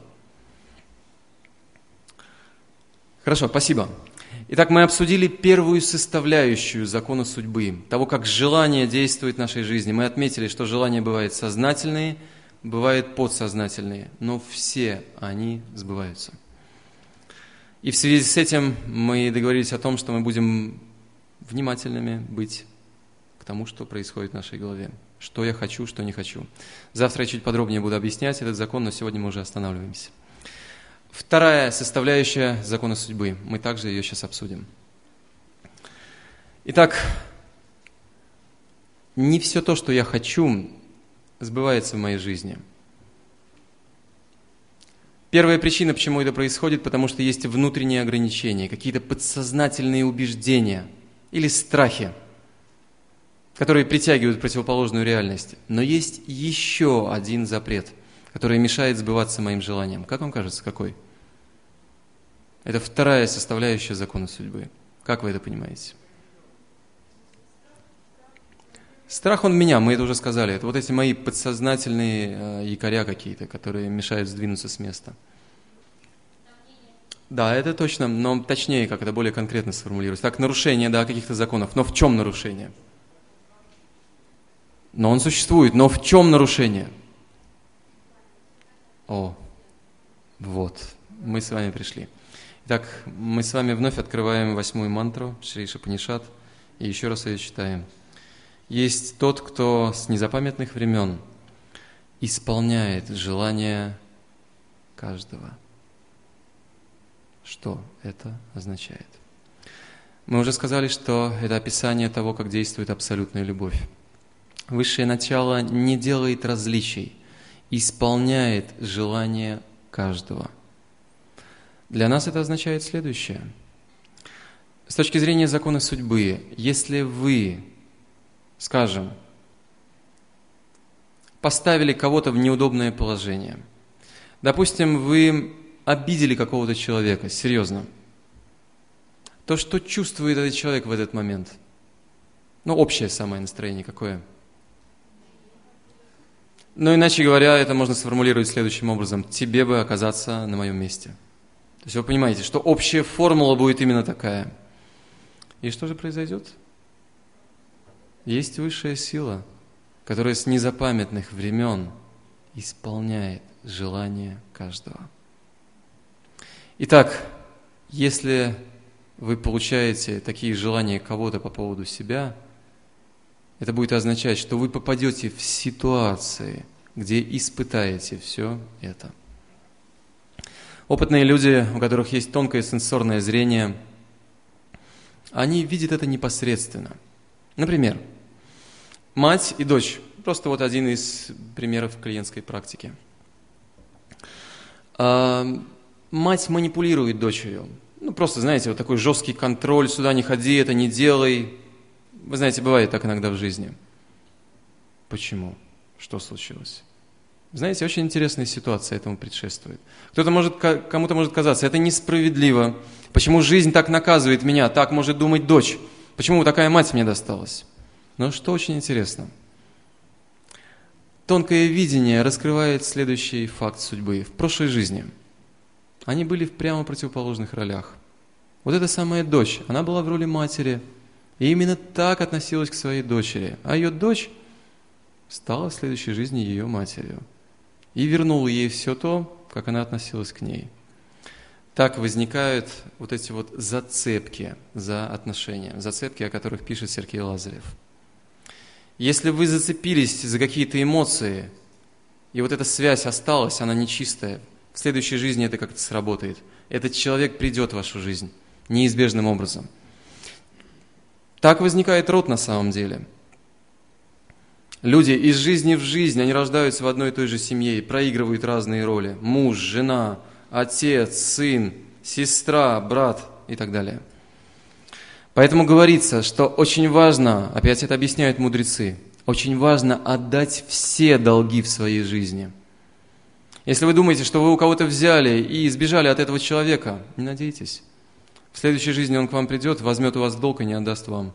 Хорошо, спасибо. Итак, мы обсудили первую составляющую закона судьбы, того, как желание действует в нашей жизни. Мы отметили, что желания бывают сознательные, бывают подсознательные, но все они сбываются. И в связи с этим мы договорились о том, что мы будем внимательными быть к тому, что происходит в нашей голове. Что я хочу, что не хочу. Завтра я чуть подробнее буду объяснять этот закон, но сегодня мы уже останавливаемся. Вторая составляющая закона судьбы. Мы также ее сейчас обсудим. Итак, не все то, что я хочу, сбывается в моей жизни. Первая причина, почему это происходит, потому что есть внутренние ограничения, какие-то подсознательные убеждения или страхи, которые притягивают противоположную реальность. Но есть еще один запрет, который мешает сбываться моим желаниям. Как вам кажется, какой? Это вторая составляющая закона судьбы. Как вы это понимаете? Страх, он меня, мы это уже сказали. Это вот эти мои подсознательные э, якоря какие-то, которые мешают сдвинуться с места. Да, это точно, но точнее, как это более конкретно сформулировать. Так, нарушение, да, каких-то законов. Но в чем нарушение? Но он существует, но в чем нарушение? О, вот, мы с вами пришли. Итак, мы с вами вновь открываем восьмую мантру Шри Ишупанишад и еще раз ее читаем. Есть тот, кто с незапамятных времен исполняет желания каждого. Что это означает? Мы уже сказали, что это описание того, как действует абсолютная любовь. Высшее начало не делает различий, исполняет желания каждого. Для нас это означает следующее. С точки зрения закона судьбы, если вы, скажем, поставили кого-то в неудобное положение, допустим, вы обидели какого-то человека, серьезно, то что чувствует этот человек в этот момент? Ну, общее самое настроение какое? Ну, иначе говоря, это можно сформулировать следующим образом. Тебе бы оказаться на моем месте. То есть вы понимаете, что общая формула будет именно такая. И что же произойдет? Есть высшая сила, которая с незапамятных времен исполняет желания каждого. Итак, если вы получаете такие желания кого-то по поводу себя, это будет означать, что вы попадете в ситуации, где испытаете все это. Опытные люди, у которых есть тонкое сенсорное зрение, они видят это непосредственно. Например, мать и дочь. Просто вот один из примеров клиентской практики. Мать манипулирует дочерью. Ну, просто, знаете, вот такой жесткий контроль, сюда не ходи, это не делай. Вы знаете, бывает так иногда в жизни. Почему? Что случилось? Знаете, очень интересная ситуация этому предшествует. Кто-то может, кому-то может казаться, это несправедливо. Почему жизнь так наказывает меня? Так может думать дочь. Почему такая мать мне досталась? Но что очень интересно. Тонкое видение раскрывает следующий факт судьбы. В прошлой жизни они были в прямо противоположных ролях. Вот эта самая дочь, она была в роли матери, и именно так относилась к своей дочери. А ее дочь стала в следующей жизни ее матерью и вернула ей все то, как она относилась к ней. Так возникают вот эти вот зацепки за отношения, зацепки, о которых пишет Сергей Лазарев. Если вы зацепились за какие-то эмоции, и вот эта связь осталась, она нечистая, в следующей жизни это как-то сработает. Этот человек придет в вашу жизнь неизбежным образом. Так возникает род на самом деле. Люди из жизни в жизнь, они рождаются в одной и той же семье и проигрывают разные роли. Муж, жена, отец, сын, сестра, брат и так далее. Поэтому говорится, что очень важно, опять это объясняют мудрецы, очень важно отдать все долги в своей жизни. Если вы думаете, что вы у кого-то взяли и избежали от этого человека, не надейтесь. В следующей жизни он к вам придет, возьмет у вас долг и не отдаст вам.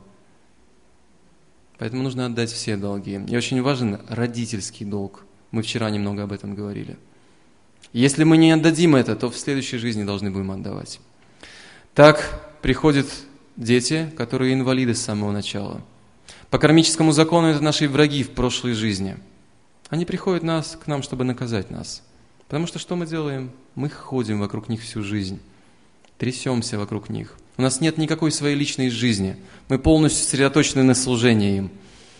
Поэтому нужно отдать все долги. И очень важен родительский долг. Мы вчера немного об этом говорили. Если мы не отдадим это, то в следующей жизни должны будем отдавать. Так приходят дети, которые инвалиды с самого начала. По кармическому закону это наши враги в прошлой жизни. Они приходят нас, к нам, чтобы наказать нас. Потому что что мы делаем? Мы ходим вокруг них всю жизнь. Трясемся вокруг них. У нас нет никакой своей личной жизни. Мы полностью сосредоточены на служении им.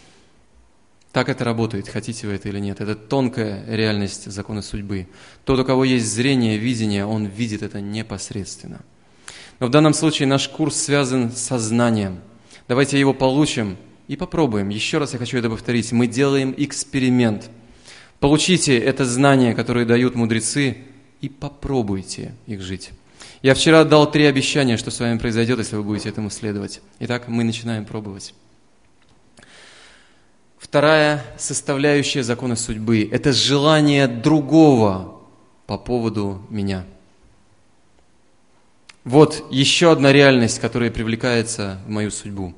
Так это работает, хотите вы это или нет. Это тонкая реальность закона судьбы. Тот, у кого есть зрение, видение, он видит это непосредственно. Но в данном случае наш курс связан с сознанием. Давайте его получим и попробуем. Еще раз я хочу это повторить. Мы делаем эксперимент. Получите это знание, которое дают мудрецы, и попробуйте их жить. Я вчера дал три обещания, что с вами произойдет, если вы будете этому следовать. Итак, мы начинаем пробовать. Вторая составляющая закона судьбы – это желание другого по поводу меня. Вот еще одна реальность, которая привлекается в мою судьбу.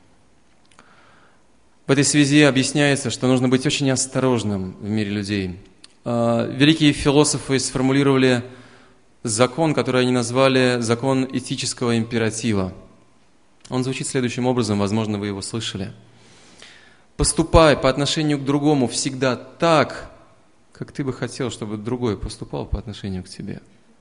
В этой связи объясняется, что нужно быть очень осторожным в мире людей. Великие философы сформулировали закон, который они назвали закон этического императива. Он звучит следующим образом, возможно, вы его слышали. Поступай по отношению к другому всегда так, как ты бы хотел, чтобы другой поступал по отношению к тебе.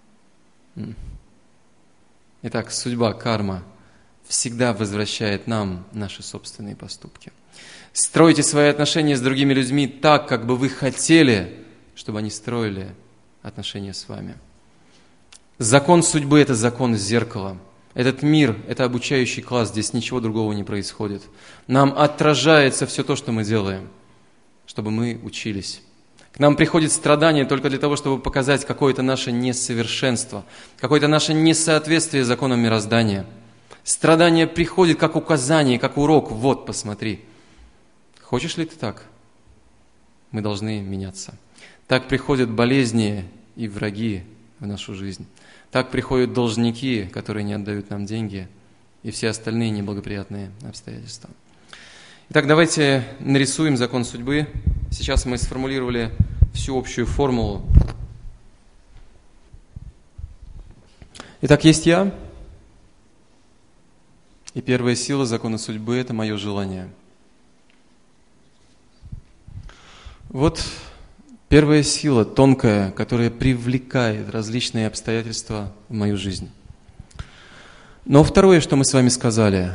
Итак, судьба, карма всегда возвращает нам наши собственные поступки. Стройте свои отношения с другими людьми так, как бы вы хотели, чтобы они строили отношения с вами. Закон судьбы – это закон зеркала. Этот мир – это обучающий класс, здесь ничего другого не происходит. Нам отражается все то, что мы делаем, чтобы мы учились. К нам приходит страдание только для того, чтобы показать какое-то наше несовершенство, какое-то наше несоответствие законам мироздания. Страдание приходит как указание, как урок. Вот, посмотри. Хочешь ли ты так? Мы должны меняться. Так приходят болезни и враги в нашу жизнь. Так приходят должники, которые не отдают нам деньги, и все остальные неблагоприятные обстоятельства. Итак, давайте нарисуем закон судьбы. Сейчас мы сформулировали всю общую формулу. Итак, есть я, И первая сила закона судьбы – это мое желание. Вот первая сила, тонкая, которая привлекает различные обстоятельства в мою жизнь. Но второе, что мы с вами сказали,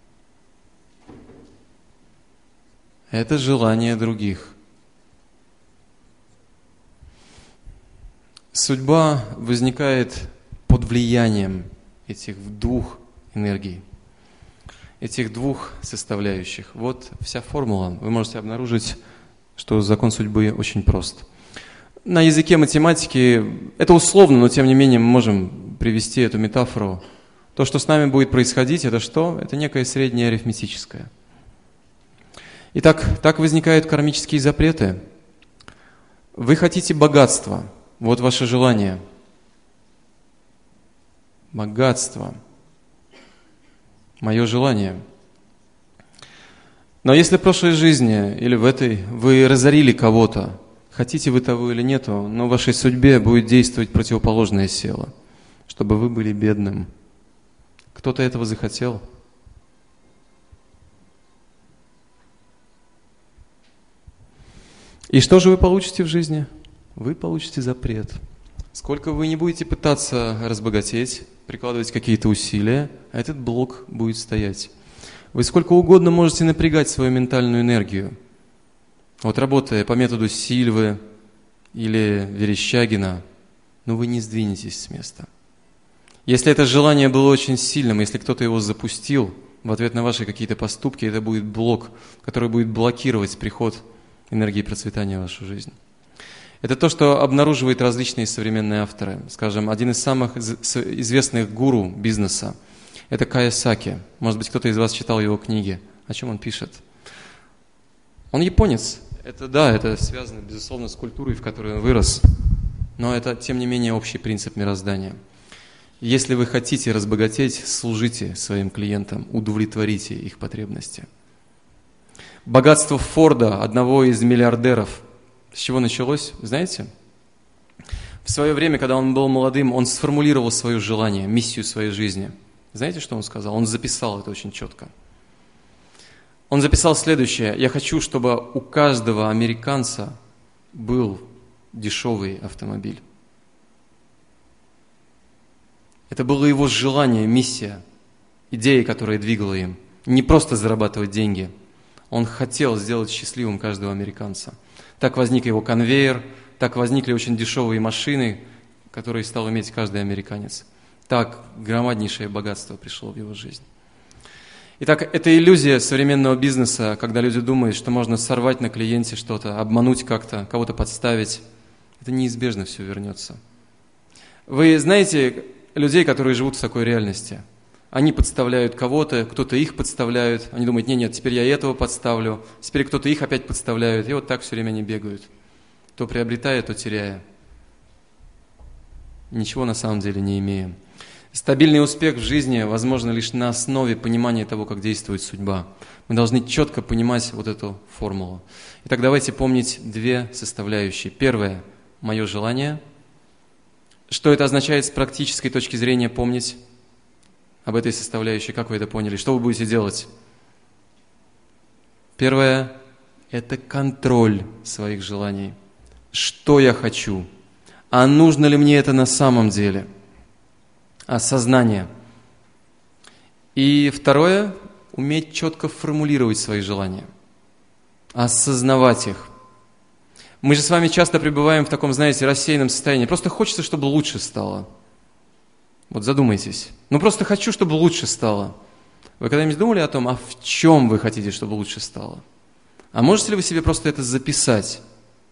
это желание других. Судьба возникает под влиянием этих двух энергий, этих двух составляющих. Вот вся формула. Вы можете обнаружить, что закон судьбы очень прост. На языке математики это условно, но тем не менее мы можем привести эту метафору. То, что с нами будет происходить, это что? Это некое среднее арифметическое. Итак, так возникают кармические запреты. Вы хотите богатства. Вот ваше желание. Богатство. Мое желание. Но если в прошлой жизни или в этой вы разорили кого-то, хотите вы того или нету, но в вашей судьбе будет действовать противоположная сила, чтобы вы были бедным. Кто-то этого захотел. И что же вы получите в жизни? Вы получите запрет. Сколько вы не будете пытаться разбогатеть, прикладывать какие-то усилия, этот блок будет стоять. Вы сколько угодно можете напрягать свою ментальную энергию. Вот работая по методу Сильвы или Верещагина, но вы не сдвинетесь с места. Если это желание было очень сильным, если кто-то его запустил, в ответ на ваши какие-то поступки, это будет блок, который будет блокировать приход энергии процветания в вашу жизнь. Это то, что обнаруживают различные современные авторы. Скажем, один из самых известных гуру бизнеса – это Кайосаки. Может быть, кто-то из вас читал его книги. О чем он пишет? Он японец. Это, да, это связано, безусловно, с культурой, в которой он вырос. Но это, тем не менее, общий принцип мироздания. Если вы хотите разбогатеть, служите своим клиентам, удовлетворите их потребности. Богатство Форда, одного из миллиардеров, с чего началось, знаете? В свое время, когда он был молодым, он сформулировал свое желание, миссию своей жизни. Знаете, что он сказал? Он записал это очень четко. Он записал следующее. Я хочу, чтобы у каждого американца был дешевый автомобиль. Это было его желание, миссия, идея, которая двигала им. Не просто зарабатывать деньги. Он хотел сделать счастливым каждого американца. Так возник его конвейер, так возникли очень дешевые машины, которые стал иметь каждый американец. Так громаднейшее богатство пришло в его жизнь. Итак, это иллюзия современного бизнеса, когда люди думают, что можно сорвать на клиенте что-то, обмануть как-то, кого-то подставить. Это неизбежно все вернется. Вы знаете людей, которые живут в такой реальности? Они подставляют кого-то, кто-то их подставляет. Они думают, нет, нет, теперь я этого подставлю. Теперь кто-то их опять подставляет. И вот так все время они бегают. То приобретая, то теряя. Ничего на самом деле не имея. Стабильный успех в жизни возможен лишь на основе понимания того, как действует судьба. Мы должны четко понимать вот эту формулу. Итак, давайте помнить две составляющие. Первое – мое желание. Что это означает с практической точки зрения помнить об этой составляющей? Как вы это поняли? Что вы будете делать? Первое – это контроль своих желаний. Что я хочу? А нужно ли мне это на самом деле? Осознание. И второе – уметь четко формулировать свои желания. Осознавать их. Мы же с вами часто пребываем в таком, знаете, рассеянном состоянии. Просто хочется, чтобы лучше стало. Вот задумайтесь. Ну просто хочу, чтобы лучше стало. Вы когда-нибудь думали о том, а в чем вы хотите, чтобы лучше стало? А можете ли вы себе просто это записать?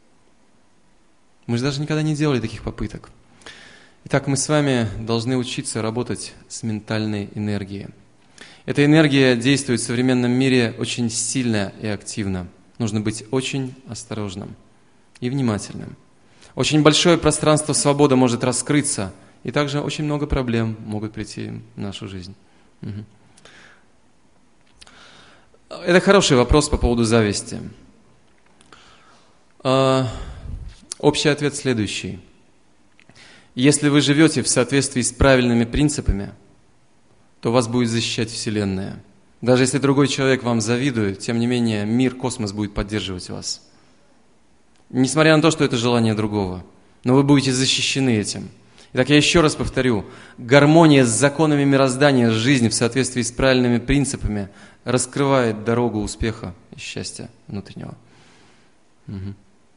Мы же даже никогда не делали таких попыток. Итак, мы с вами должны учиться работать с ментальной энергией. Эта энергия действует в современном мире очень сильно и активно. Нужно быть очень осторожным и внимательным. Очень большое пространство свободы может раскрыться, и также очень много проблем могут прийти в нашу жизнь. Угу. Это хороший вопрос по поводу зависти. А, общий ответ следующий. Если вы живете в соответствии с правильными принципами, то вас будет защищать Вселенная. Даже если другой человек вам завидует, тем не менее мир, космос будет поддерживать вас. Несмотря на то, что это желание другого, но вы будете защищены этим. Итак, я еще раз повторю, гармония с законами мироздания, жизни в соответствии с правильными принципами раскрывает дорогу успеха и счастья внутреннего. Угу.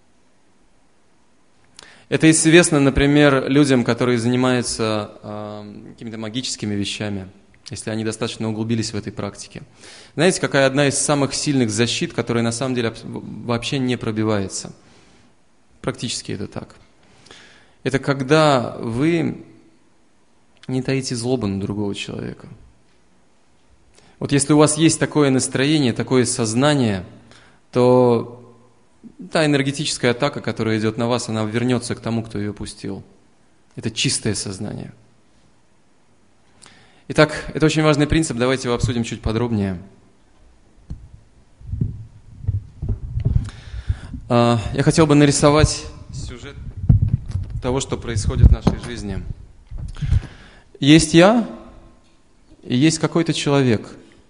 Это известно, например, людям, которые занимаются э, какими-то магическими вещами, если они достаточно углубились в этой практике. Знаете, какая одна из самых сильных защит, которая на самом деле вообще не пробивается? Практически это так. Это когда вы не таите злобу на другого человека. Вот если у вас есть такое настроение, такое сознание, то та энергетическая атака, которая идет на вас, она вернется к тому, кто ее пустил. Это чистое сознание. Итак, это очень важный принцип, давайте его обсудим чуть подробнее. Я хотел бы нарисовать сюжет того, что происходит в нашей жизни. Есть я, и есть какой-то человек,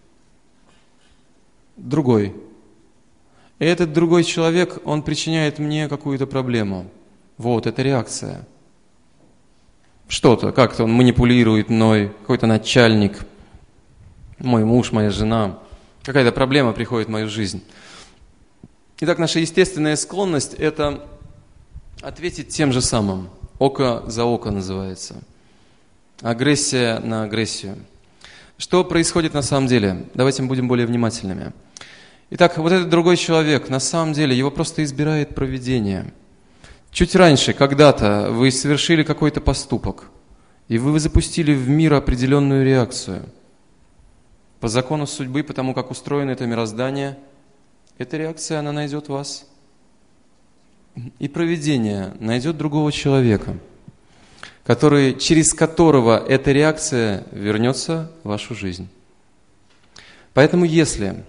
другой. И этот другой человек, он причиняет мне какую-то проблему. Вот, это реакция. Что-то, как-то он манипулирует мной, какой-то начальник, мой муж, моя жена. Какая-то проблема приходит в мою жизнь. Итак, наша естественная склонность – это ответить тем же самым. Око за око называется. Агрессия на агрессию. Что происходит на самом деле? Давайте мы будем более внимательными. Итак, вот этот другой человек, на самом деле, его просто избирает провидение. Чуть раньше, когда-то, вы совершили какой-то поступок, и вы запустили в мир определенную реакцию. По закону судьбы, потому как устроено это мироздание, эта реакция, она найдет вас. И провидение найдет другого человека, который, через которого эта реакция вернется в вашу жизнь. Поэтому если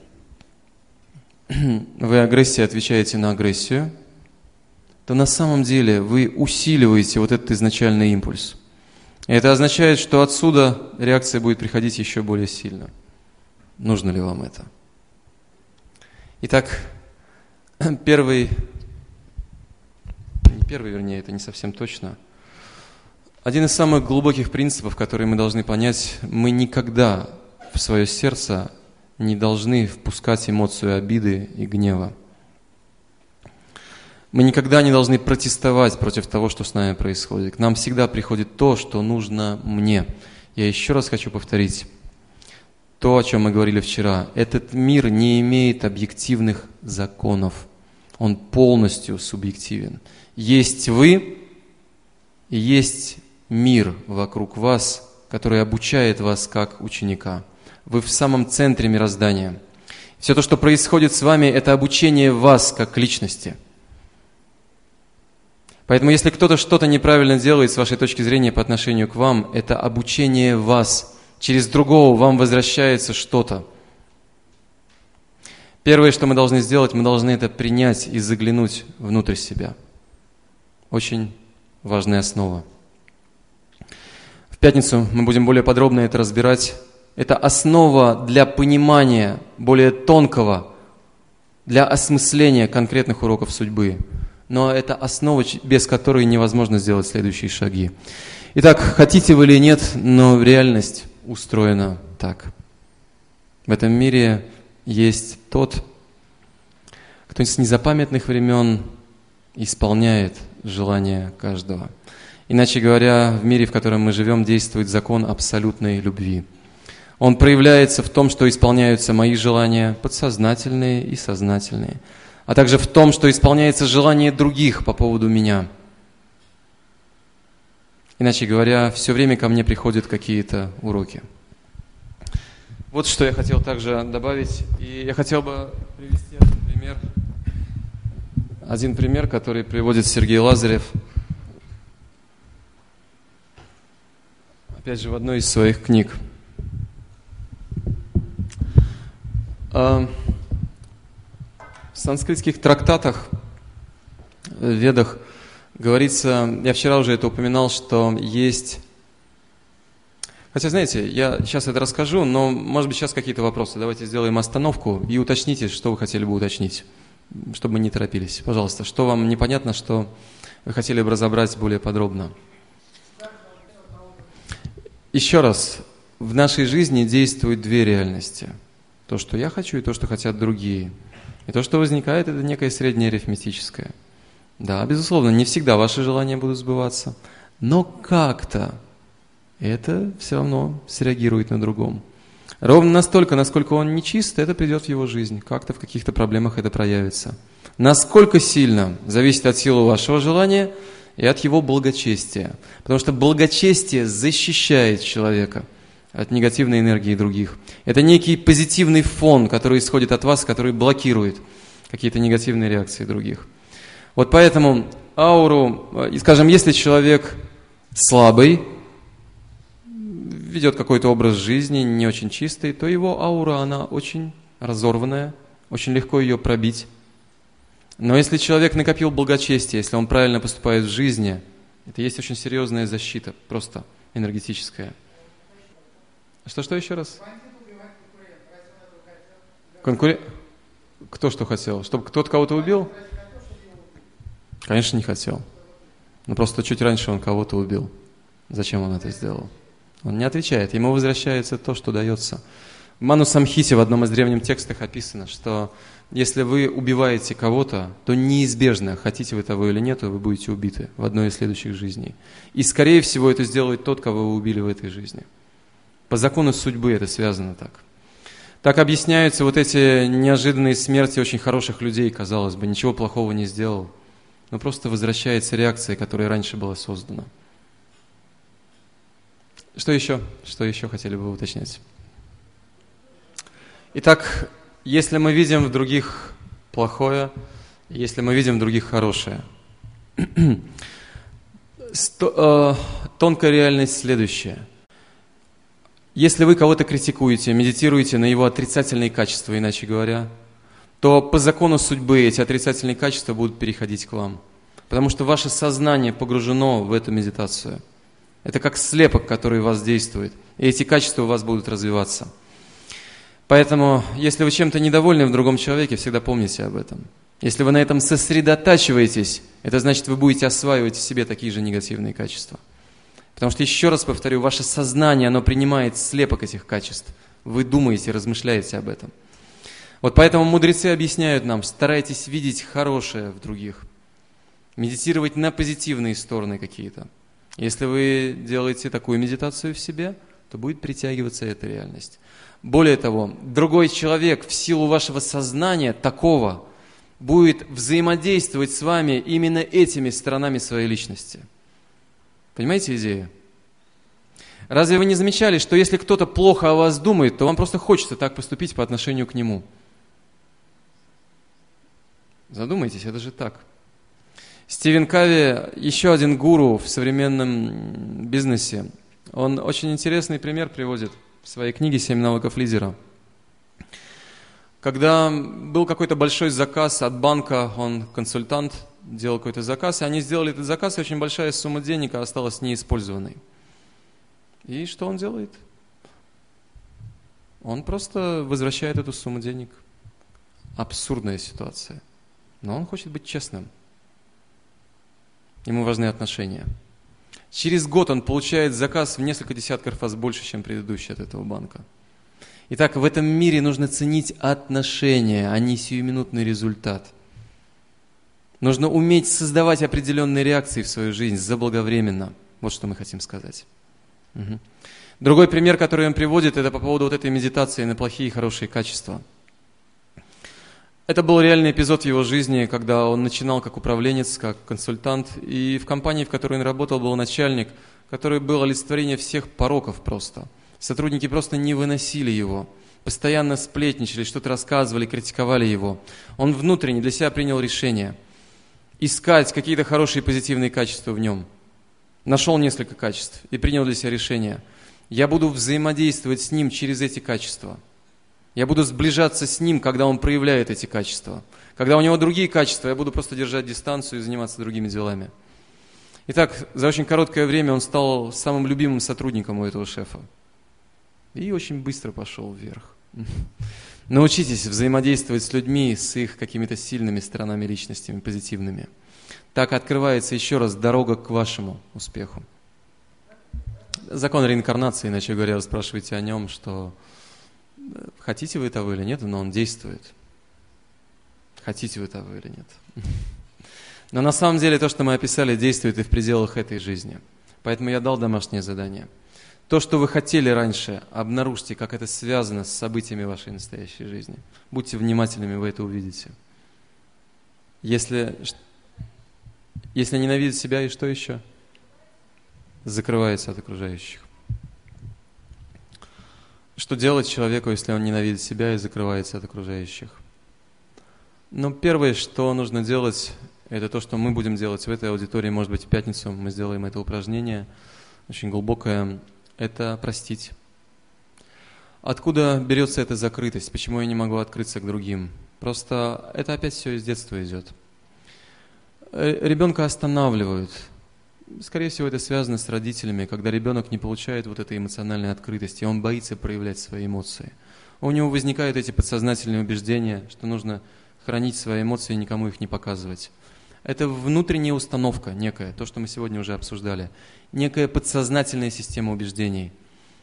вы агрессией отвечаете на агрессию, то на самом деле вы усиливаете вот этот изначальный импульс. И это означает, что отсюда реакция будет приходить еще более сильно. Нужно ли вам это? Итак, первый... Первый, вернее, это не совсем точно. Один из самых глубоких принципов, которые мы должны понять, мы никогда в свое сердце не должны впускать эмоцию обиды и гнева. Мы никогда не должны протестовать против того, что с нами происходит. К нам всегда приходит то, что нужно мне. Я еще раз хочу повторить то, о чем мы говорили вчера. Этот мир не имеет объективных законов. Он полностью субъективен. Есть вы, и есть мир вокруг вас, который обучает вас как ученика. Вы в самом центре мироздания. Все то, что происходит с вами, это обучение вас как личности. Поэтому если кто-то что-то неправильно делает с вашей точки зрения по отношению к вам, это обучение вас. Через другого вам возвращается что-то. Первое, что мы должны сделать, мы должны это принять и заглянуть внутрь себя. Очень важная основа. В пятницу мы будем более подробно это разбирать. Это основа для понимания более тонкого, для осмысления конкретных уроков судьбы. Но это основа, без которой невозможно сделать следующие шаги. Итак, хотите вы или нет, но реальность устроена так. В этом мире есть тот, кто с незапамятных времен исполняет желания каждого. Иначе говоря, в мире, в котором мы живем, действует закон абсолютной любви. Он проявляется в том, что исполняются мои желания, подсознательные и сознательные, а также в том, что исполняется желание других по поводу меня. Иначе говоря, все время ко мне приходят какие-то уроки. Вот что я хотел также добавить. И я хотел бы привести один пример. Один пример, который приводит Сергей Лазарев. Опять же, в одной из своих книг. В санскритских трактатах, в Ведах, говорится, я вчера уже это упоминал, что есть Хотя, знаете, я сейчас это расскажу, но, может быть, сейчас какие-то вопросы. Давайте сделаем остановку и уточните, что вы хотели бы уточнить, чтобы мы не торопились. Пожалуйста, что вам непонятно, что вы хотели бы разобрать более подробно? Еще раз, в нашей жизни действуют две реальности. То, что я хочу, и то, что хотят другие. И то, что возникает, это некое среднее арифметическое. Да, безусловно, не всегда ваши желания будут сбываться, но как-то это все равно среагирует на другом. Ровно настолько, насколько он нечист, это придет в его жизнь. Как-то в каких-то проблемах это проявится. Насколько сильно зависит от силы вашего желания и от его благочестия. Потому что благочестие защищает человека от негативной энергии других. Это некий позитивный фон, который исходит от вас, который блокирует какие-то негативные реакции других. Вот поэтому ауру, скажем, если человек слабый, ведет какой-то образ жизни не очень чистый, то его аура, она очень разорванная, очень легко ее пробить. Но если человек накопил благочестие, если он правильно поступает в жизни, это есть очень серьезная защита, просто энергетическая. Что-что еще раз? Конкурент? Кто что хотел? Чтобы кто-то кого-то убил? Конечно, не хотел. Но просто чуть раньше он кого-то убил. Зачем он это сделал? Он не отвечает, ему возвращается то, что дается. В Ману Самхите в одном из древних текстов описано, что если вы убиваете кого-то, то неизбежно, хотите вы того или нет, вы будете убиты в одной из следующих жизней. И скорее всего это сделает тот, кого вы убили в этой жизни. По закону судьбы это связано так. Так объясняются вот эти неожиданные смерти очень хороших людей, казалось бы, ничего плохого не сделал, но просто возвращается реакция, которая раньше была создана. Что еще? Что еще хотели бы уточнять? Итак, если мы видим в других плохое, если мы видим в других хорошее, тонкая реальность следующая. Если вы кого-то критикуете, медитируете на его отрицательные качества, иначе говоря, то по закону судьбы эти отрицательные качества будут переходить к вам. Потому что ваше сознание погружено в эту медитацию. Это как слепок, который в вас действует. И эти качества у вас будут развиваться. Поэтому, если вы чем-то недовольны в другом человеке, всегда помните об этом. Если вы на этом сосредотачиваетесь, это значит, вы будете осваивать в себе такие же негативные качества. Потому что, еще раз повторю, ваше сознание, оно принимает слепок этих качеств. Вы думаете, размышляете об этом. Вот поэтому мудрецы объясняют нам, старайтесь видеть хорошее в других. Медитировать на позитивные стороны какие-то. Если вы делаете такую медитацию в себе, то будет притягиваться эта реальность. Более того, другой человек в силу вашего сознания такого будет взаимодействовать с вами именно этими сторонами своей личности. Понимаете идею? Разве вы не замечали, что если кто-то плохо о вас думает, то вам просто хочется так поступить по отношению к нему? Задумайтесь, это же так. Стивен Кови, еще один гуру в современном бизнесе, он очень интересный пример приводит в своей книге «Семь навыков лидера». Когда был какой-то большой заказ от банка, он консультант, делал какой-то заказ, и они сделали этот заказ, и очень большая сумма денег осталась неиспользованной. И что он делает? Он просто возвращает эту сумму денег. Абсурдная ситуация. Но он хочет быть честным. Ему важны отношения. Через год он получает заказ в несколько десятков раз больше, чем предыдущий от этого банка. Итак, в этом мире нужно ценить отношения, а не сиюминутный результат. Нужно уметь создавать определенные реакции в свою жизнь заблаговременно. Вот что мы хотим сказать. Угу. Другой пример, который он приводит, это по поводу вот этой медитации на плохие и хорошие качества. Это был реальный эпизод в его жизни, когда он начинал как управленец, как консультант, и в компании, в которой он работал, был начальник, который был олицетворение всех пороков просто. Сотрудники просто не выносили его, постоянно сплетничали, что-то рассказывали, критиковали его. Он внутренне для себя принял решение искать какие-то хорошие позитивные качества в нем. Нашел несколько качеств и принял для себя решение. Я буду взаимодействовать с ним через эти качества. Я буду сближаться с ним, когда он проявляет эти качества. Когда у него другие качества, я буду просто держать дистанцию и заниматься другими делами. Итак, за очень короткое время он стал самым любимым сотрудником у этого шефа. И очень быстро пошел вверх. Научитесь взаимодействовать с людьми, с их какими-то сильными сторонами личностями, позитивными. Так открывается еще раз дорога к вашему успеху. Закон реинкарнации, иначе говоря, вы спрашиваете о нем, что хотите вы того или нет, но он действует. Хотите вы того или нет. Но на самом деле то, что мы описали, действует и в пределах этой жизни. Поэтому я дал домашнее задание. То, что вы хотели раньше, обнаружьте, как это связано с событиями вашей настоящей жизни. Будьте внимательными, вы это увидите. Если, если ненавидит себя, и что еще? Закрывается от окружающих. Что делать человеку, если он ненавидит себя и закрывается от окружающих? Ну, первое, что нужно делать, это то, что мы будем делать в этой аудитории, может быть, в пятницу мы сделаем это упражнение, очень глубокое. Это простить. Откуда берется эта закрытость? Почему я не могу открыться к другим? Просто это опять все из детства идет. Ребенка останавливают. Скорее всего, это связано с родителями, когда ребенок не получает вот этой эмоциональной открытости, он боится проявлять свои эмоции. У него возникают эти подсознательные убеждения, что нужно хранить свои эмоции и никому их не показывать. Это внутренняя установка некая, то, что мы сегодня уже обсуждали. Некая подсознательная система убеждений.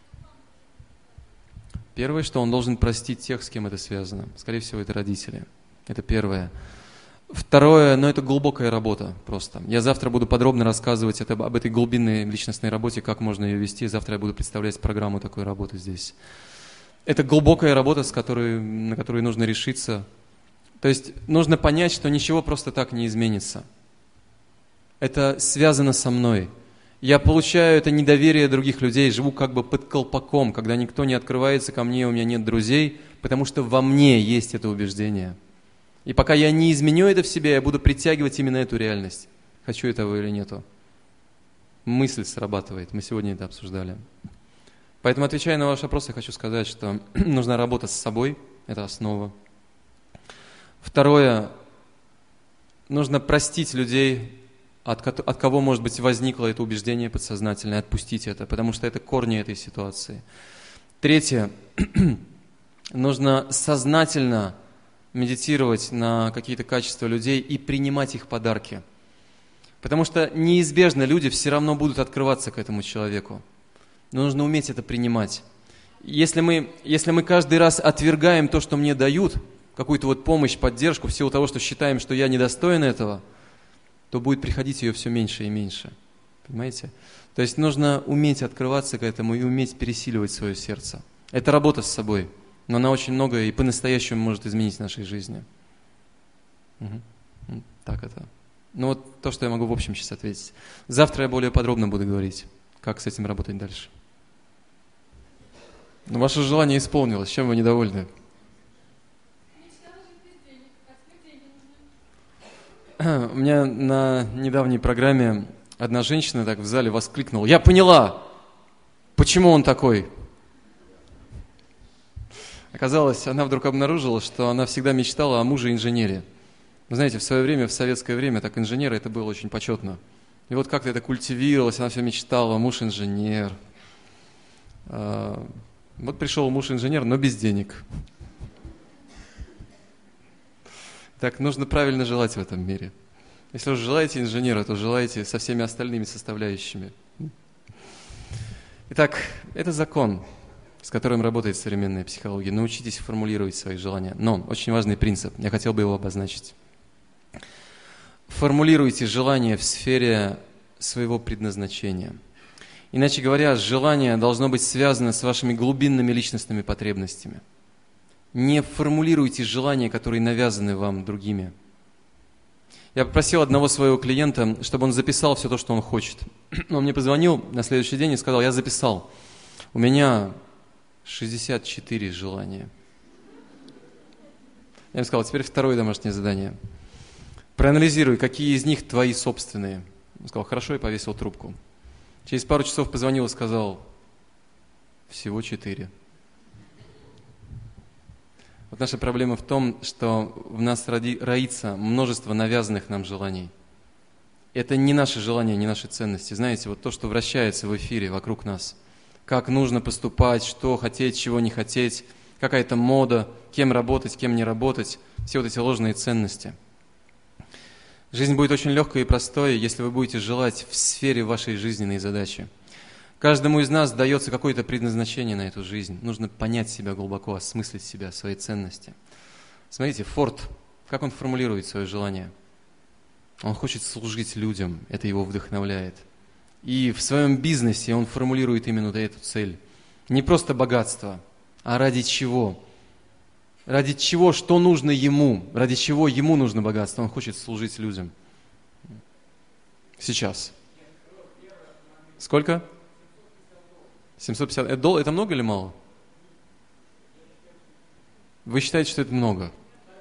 Первое, что он должен простить тех, с кем это связано. Скорее всего, это родители. Это первое. Второе, но это глубокая работа просто. Я завтра буду подробно рассказывать это, об этой глубинной личностной работе, как можно ее вести. Завтра я буду представлять программу такой работы здесь. Это глубокая работа, с которой, на которую нужно решиться. То есть нужно понять, что ничего просто так не изменится. Это связано со мной. Я получаю это недоверие других людей, живу как бы под колпаком, когда никто не открывается ко мне, у меня нет друзей, потому что во мне есть это убеждение. И пока я не изменю это в себе, я буду притягивать именно эту реальность. Хочу этого или нету. Мысль срабатывает, мы сегодня это обсуждали. Поэтому, отвечая на ваш вопрос, я хочу сказать, что нужна работа с собой, это основа. Второе, нужно простить людей, от, от кого, может быть, возникло это убеждение подсознательное, отпустить это, потому что это корни этой ситуации. Третье, нужно сознательно медитировать на какие-то качества людей и принимать их подарки. Потому что неизбежно люди все равно будут открываться к этому человеку. Но нужно уметь это принимать. Если мы, если мы каждый раз отвергаем то, что мне дают, какую-то вот помощь, поддержку, в силу того, что считаем, что я недостоин этого, то будет приходить ее все меньше и меньше. Понимаете? То есть нужно уметь открываться к этому и уметь пересиливать свое сердце. Это работа с собой, но она очень многое и по-настоящему может изменить в нашей жизни. Угу. Так это. Ну вот то, что я могу в общем сейчас ответить. Завтра я более подробно буду говорить, как с этим работать дальше. Но ваше желание исполнилось. Чем вы недовольны? У меня на недавней программе одна женщина так в зале воскликнула: «Я поняла, почему он такой». Оказалось, она вдруг обнаружила, что она всегда мечтала о муже-инженере. Вы знаете, в свое время, в советское время, так инженеры это было очень почетно. И вот как-то это культивировалось, она все мечтала: муж-инженер. Вот пришел муж-инженер, но без денег. Так, нужно правильно желать в этом мире. Если уж желаете инженера, то желаете со всеми остальными составляющими. Итак, это закон, с которым работает современная психология. Научитесь формулировать свои желания. Но очень важный принцип, я хотел бы его обозначить. Формулируйте желания в сфере своего предназначения. Иначе говоря, желание должно быть связано с вашими глубинными личностными потребностями. Не формулируйте желания, которые навязаны вам другими. Я попросил одного своего клиента, чтобы он записал все то, что он хочет. Он мне позвонил на следующий день и сказал: я записал. У меня шестьдесят четыре желания. Я ему сказал: теперь второе домашнее задание. Проанализируй, какие из них твои собственные. Он сказал: хорошо, и повесил трубку. Через пару часов позвонил и сказал: всего четыре. Вот наша проблема в том, что в нас роди, роится множество навязанных нам желаний. Это не наши желания, не наши ценности. Знаете, вот то, что вращается в эфире вокруг нас. как нужно поступать, что хотеть, чего не хотеть, какая-то мода, кем работать, кем не работать, все вот эти ложные ценности. Жизнь будет очень легкой и простой, если вы будете желать в сфере вашей жизненной задачи. Каждому из нас дается какое-то предназначение на эту жизнь. Нужно понять себя глубоко, осмыслить себя, свои ценности. Смотрите, Форд, как он формулирует свое желание? Он хочет служить людям, это его вдохновляет. И в своем бизнесе он формулирует именно эту цель. Не просто богатство, а ради чего? Ради чего, что нужно ему? Ради чего ему нужно богатство? Он хочет служить людям. Сейчас. Сколько? семьсот пятьдесят. Это, это много или мало? Вы считаете, что это много?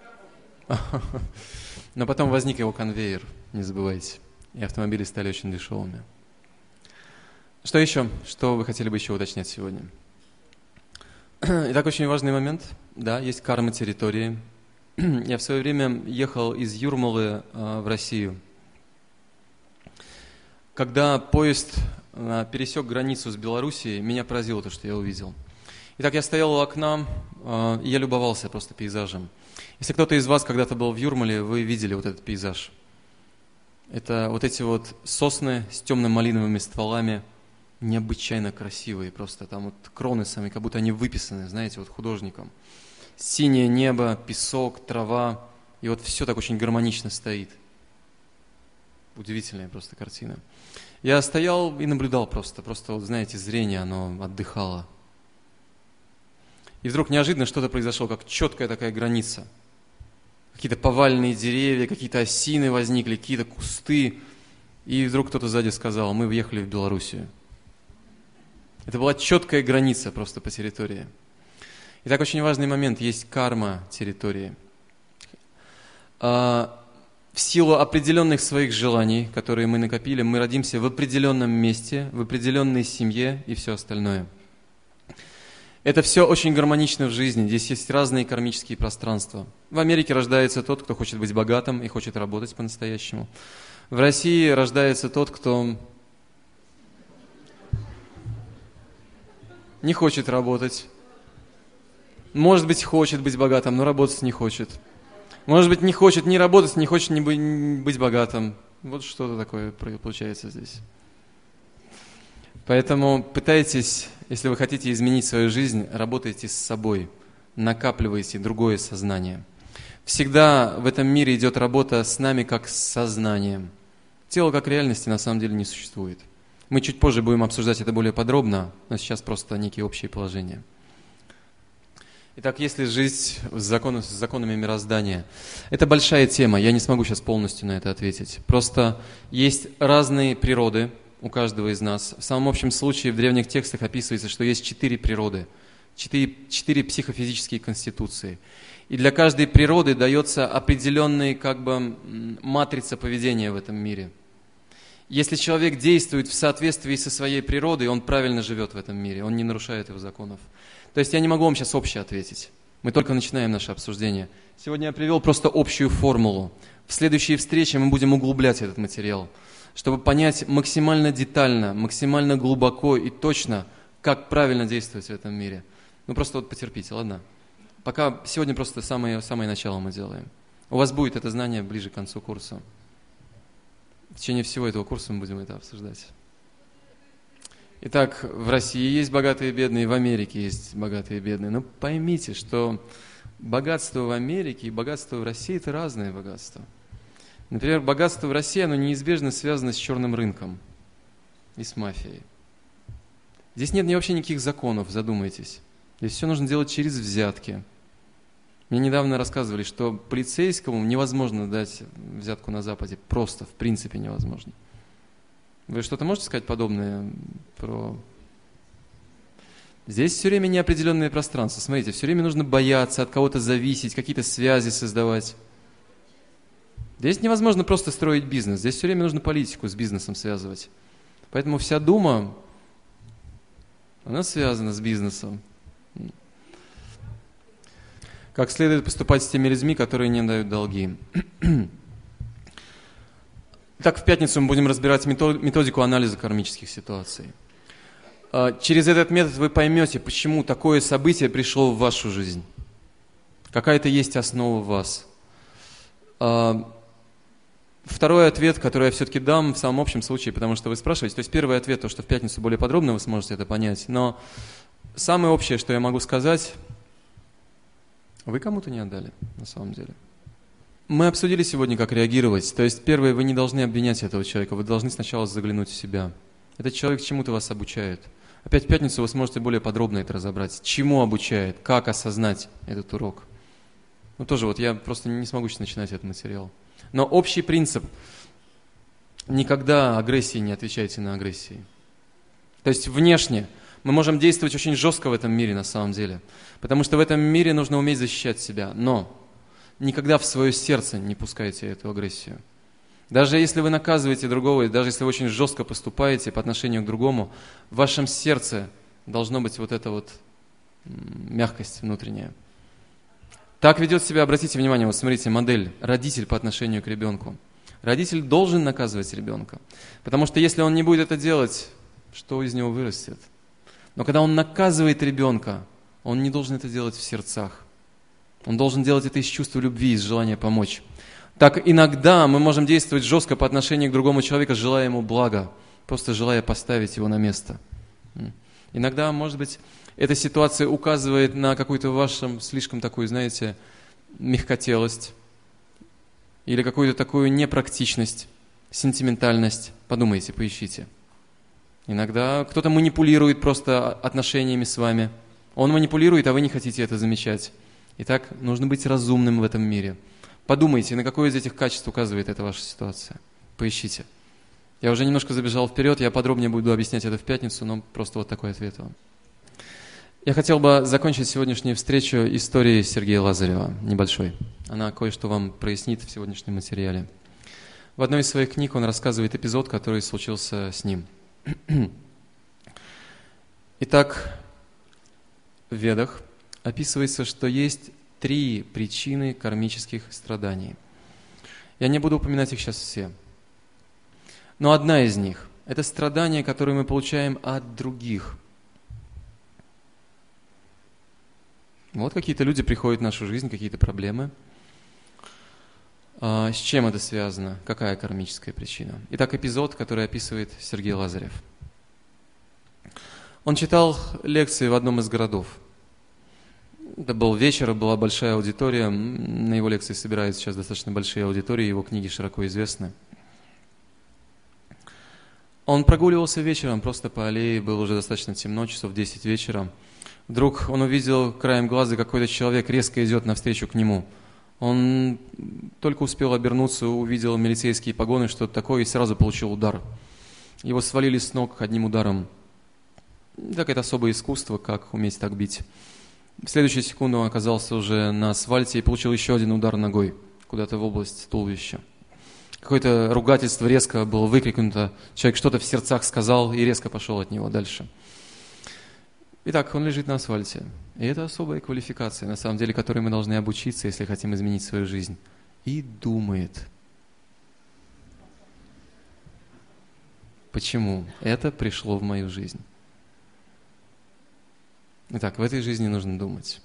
Но потом возник его конвейер, не забывайте. И автомобили стали очень дешевыми. Что еще? Что вы хотели бы еще уточнять сегодня? Итак, очень важный момент. Да, есть карма территории. Я в свое время ехал из Юрмалы э, в Россию. Когда поезд э, пересек границу с Белоруссией, меня поразило то, что я увидел. Итак, я стоял у окна, э, и я любовался просто пейзажем. Если кто-то из вас когда-то был в Юрмале, вы видели вот этот пейзаж. Это вот эти вот сосны с темным малиновыми стволами, необычайно красивые просто. Там вот кроны сами, как будто они выписаны, знаете, вот художником. Синее небо, песок, трава. И вот все так очень гармонично стоит. Удивительная просто картина. Я стоял и наблюдал просто. Просто, вот, знаете, зрение, оно отдыхало. И вдруг неожиданно что-то произошло, как четкая такая граница. Какие-то поваленные деревья, какие-то осины возникли, какие-то кусты. И вдруг кто-то сзади сказал: мы въехали в Белоруссию. Это была четкая граница просто по территории. Итак, очень важный момент. Есть карма территории. В силу определенных своих желаний, которые мы накопили, мы родимся в определенном месте, в определенной семье и все остальное. Это все очень гармонично в жизни. Здесь есть разные кармические пространства. В Америке рождается тот, кто хочет быть богатым и хочет работать по-настоящему. В России рождается тот, кто не хочет работать. Может быть, хочет быть богатым, но работать не хочет. Может быть, не хочет ни работать, не хочет ни быть богатым. Вот что-то такое получается здесь. Поэтому пытайтесь, если вы хотите изменить свою жизнь, работайте с собой, накапливайте другое сознание. Всегда в этом мире идет работа с нами как с сознанием. Тело как реальности на самом деле не существует. Мы чуть позже будем обсуждать это более подробно, но сейчас просто некие общие положения. Итак, если жить с, закон, с законами мироздания, это большая тема, я не смогу сейчас полностью на это ответить. Просто есть разные природы у каждого из нас. В самом общем случае в древних текстах описывается, что есть четыре природы, четыре, четыре психофизические конституции. И для каждой природы дается определенная как бы матрица поведения в этом мире. Если человек действует в соответствии со своей природой, он правильно живет в этом мире, он не нарушает его законов. То есть я не могу вам сейчас общее ответить. Мы только начинаем наше обсуждение. Сегодня я привел просто общую формулу. В следующей встрече мы будем углублять этот материал, чтобы понять максимально детально, максимально глубоко и точно, как правильно действовать в этом мире. Ну просто вот потерпите, ладно? Пока сегодня просто самое, самое начало мы делаем. У вас будет это знание ближе к концу курса. В течение всего этого курса мы будем это обсуждать. Итак, в России есть богатые и бедные, в Америке есть богатые и бедные. Но поймите, что богатство в Америке и богатство в России – это разные богатства. Например, богатство в России, оно неизбежно связано с черным рынком и с мафией. Здесь нет вообще никаких законов, задумайтесь. Здесь все нужно делать через взятки. Мне недавно рассказывали, что полицейскому невозможно дать взятку на Западе. Просто, в принципе, невозможно. Вы что-то можете сказать подобное про... Здесь все время неопределенное пространство. Смотрите, все время нужно бояться, от кого-то зависеть, какие-то связи создавать. Здесь невозможно просто строить бизнес. Здесь все время нужно политику с бизнесом связывать. Поэтому вся Дума, она связана с бизнесом. Как следует поступать с теми людьми, которые не дают долги. Итак, в пятницу мы будем разбирать методику анализа кармических ситуаций. Через этот метод вы поймете, почему такое событие пришло в вашу жизнь. Какая-то есть основа в вас. Второй ответ, который я все-таки дам в самом общем случае, потому что вы спрашиваете, то есть первый ответ, то, что в пятницу более подробно вы сможете это понять, но самое общее, что я могу сказать, вы кому-то не отдали, на самом деле. Мы обсудили сегодня, как реагировать. То есть первое, вы не должны обвинять этого человека, вы должны сначала заглянуть в себя. Этот человек чему-то вас обучает. Опять в пятницу вы сможете более подробно это разобрать. Чему обучает, как осознать этот урок. Ну тоже вот я просто не смогу сейчас начинать этот материал. Но общий принцип – никогда агрессии не отвечайте на агрессии. То есть внешне мы можем действовать очень жестко в этом мире на самом деле, потому что в этом мире нужно уметь защищать себя, но никогда в свое сердце не пускайте эту агрессию. Даже если вы наказываете другого, и даже если вы очень жестко поступаете по отношению к другому, в вашем сердце должна быть вот эта вот мягкость внутренняя. Так ведет себя, обратите внимание, вот смотрите, модель, родитель по отношению к ребенку. Родитель должен наказывать ребенка, потому что если он не будет это делать, что из него вырастет? Но когда он наказывает ребенка, он не должен это делать в сердцах. Он должен делать это из чувства любви, из желания помочь. Так иногда мы можем действовать жестко по отношению к другому человеку, желая ему блага, просто желая поставить его на место. Иногда, может быть, эта ситуация указывает на какую-то вашу слишком такую, знаете, мягкотелость или какую-то такую непрактичность, сентиментальность. Подумайте, поищите. Иногда кто-то манипулирует просто отношениями с вами. Он манипулирует, а вы не хотите это замечать. Итак, нужно быть разумным в этом мире. Подумайте, на какое из этих качеств указывает эта ваша ситуация. Поищите. Я уже немножко забежал вперед, я подробнее буду объяснять это в пятницу, но просто вот такой ответ вам. Я хотел бы закончить сегодняшнюю встречу историей Сергея Лазарева, небольшой. Она кое-что вам прояснит в сегодняшнем материале. В одной из своих книг он рассказывает эпизод, который случился с ним. Итак, в Ведах описывается, что есть три причины кармических страданий. Я не буду упоминать их сейчас все. Но одна из них – это страдания, которые мы получаем от других. Вот какие-то люди приходят в нашу жизнь, какие-то проблемы. А с чем это связано? Какая кармическая причина? Итак, эпизод, который описывает Сергей Лазарев. Он читал лекции в одном из городов. Это был вечер, была большая аудитория. На его лекции собираются сейчас достаточно большие аудитории, его книги широко известны. Он прогуливался вечером просто по аллее, было уже достаточно темно, часов десять вечера. Вдруг он увидел краем глаза, какой-то человек резко идет навстречу к нему. Он только успел обернуться, увидел милицейские погоны, что-то такое, и сразу получил удар. Его свалили с ног одним ударом. Так это особое искусство, как уметь так бить. В следующую секунду он оказался уже на асфальте и получил еще один удар ногой, куда-то в область туловища. Какое-то ругательство резко было выкрикнуто, человек что-то в сердцах сказал и резко пошел от него дальше. Итак, он лежит на асфальте. И это особая квалификация, на самом деле, которой мы должны обучиться, если хотим изменить свою жизнь. И думает. Почему это пришло в мою жизнь? Итак, в этой жизни нужно думать.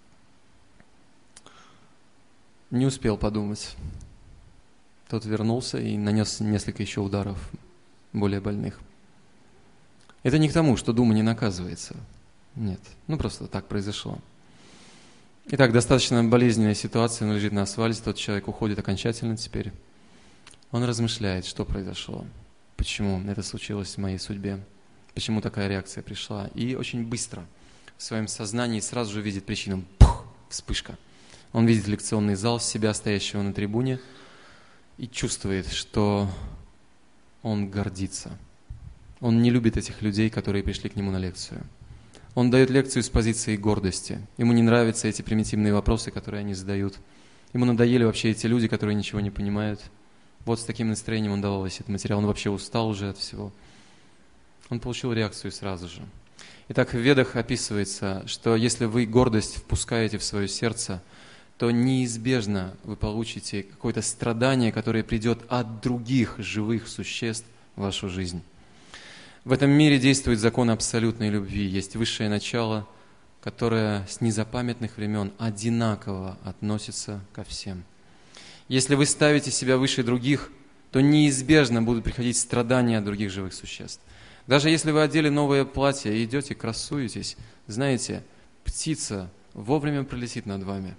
Не успел подумать. Тот вернулся и нанес несколько еще ударов, более больных. Это не к тому, что дума не наказывается. Нет, ну просто так произошло. Итак, достаточно болезненная ситуация, он лежит на асфальте, тот человек уходит окончательно теперь. Он размышляет, что произошло, почему это случилось в моей судьбе, почему такая реакция пришла. И очень быстро в своем сознании сразу же видит причину. Пух, вспышка. Он видит лекционный зал, себя, стоящего на трибуне, и чувствует, что он гордится. Он не любит этих людей, которые пришли к нему на лекцию. Он дает лекцию с позиции гордости. Ему не нравятся эти примитивные вопросы, которые они задают. Ему надоели вообще эти люди, которые ничего не понимают. Вот с таким настроением он давал весь этот материал. Он вообще устал уже от всего. Он получил реакцию сразу же. Итак, в Ведах описывается, что если вы гордость впускаете в свое сердце, то неизбежно вы получите какое-то страдание, которое придет от других живых существ в вашу жизнь. В этом мире действует закон абсолютной любви. Есть высшее начало, которое с незапамятных времен одинаково относится ко всем. Если вы ставите себя выше других, то неизбежно будут приходить страдания от других живых существ. Даже если вы одели новое платье и идете, красуетесь, знаете, птица вовремя пролетит над вами.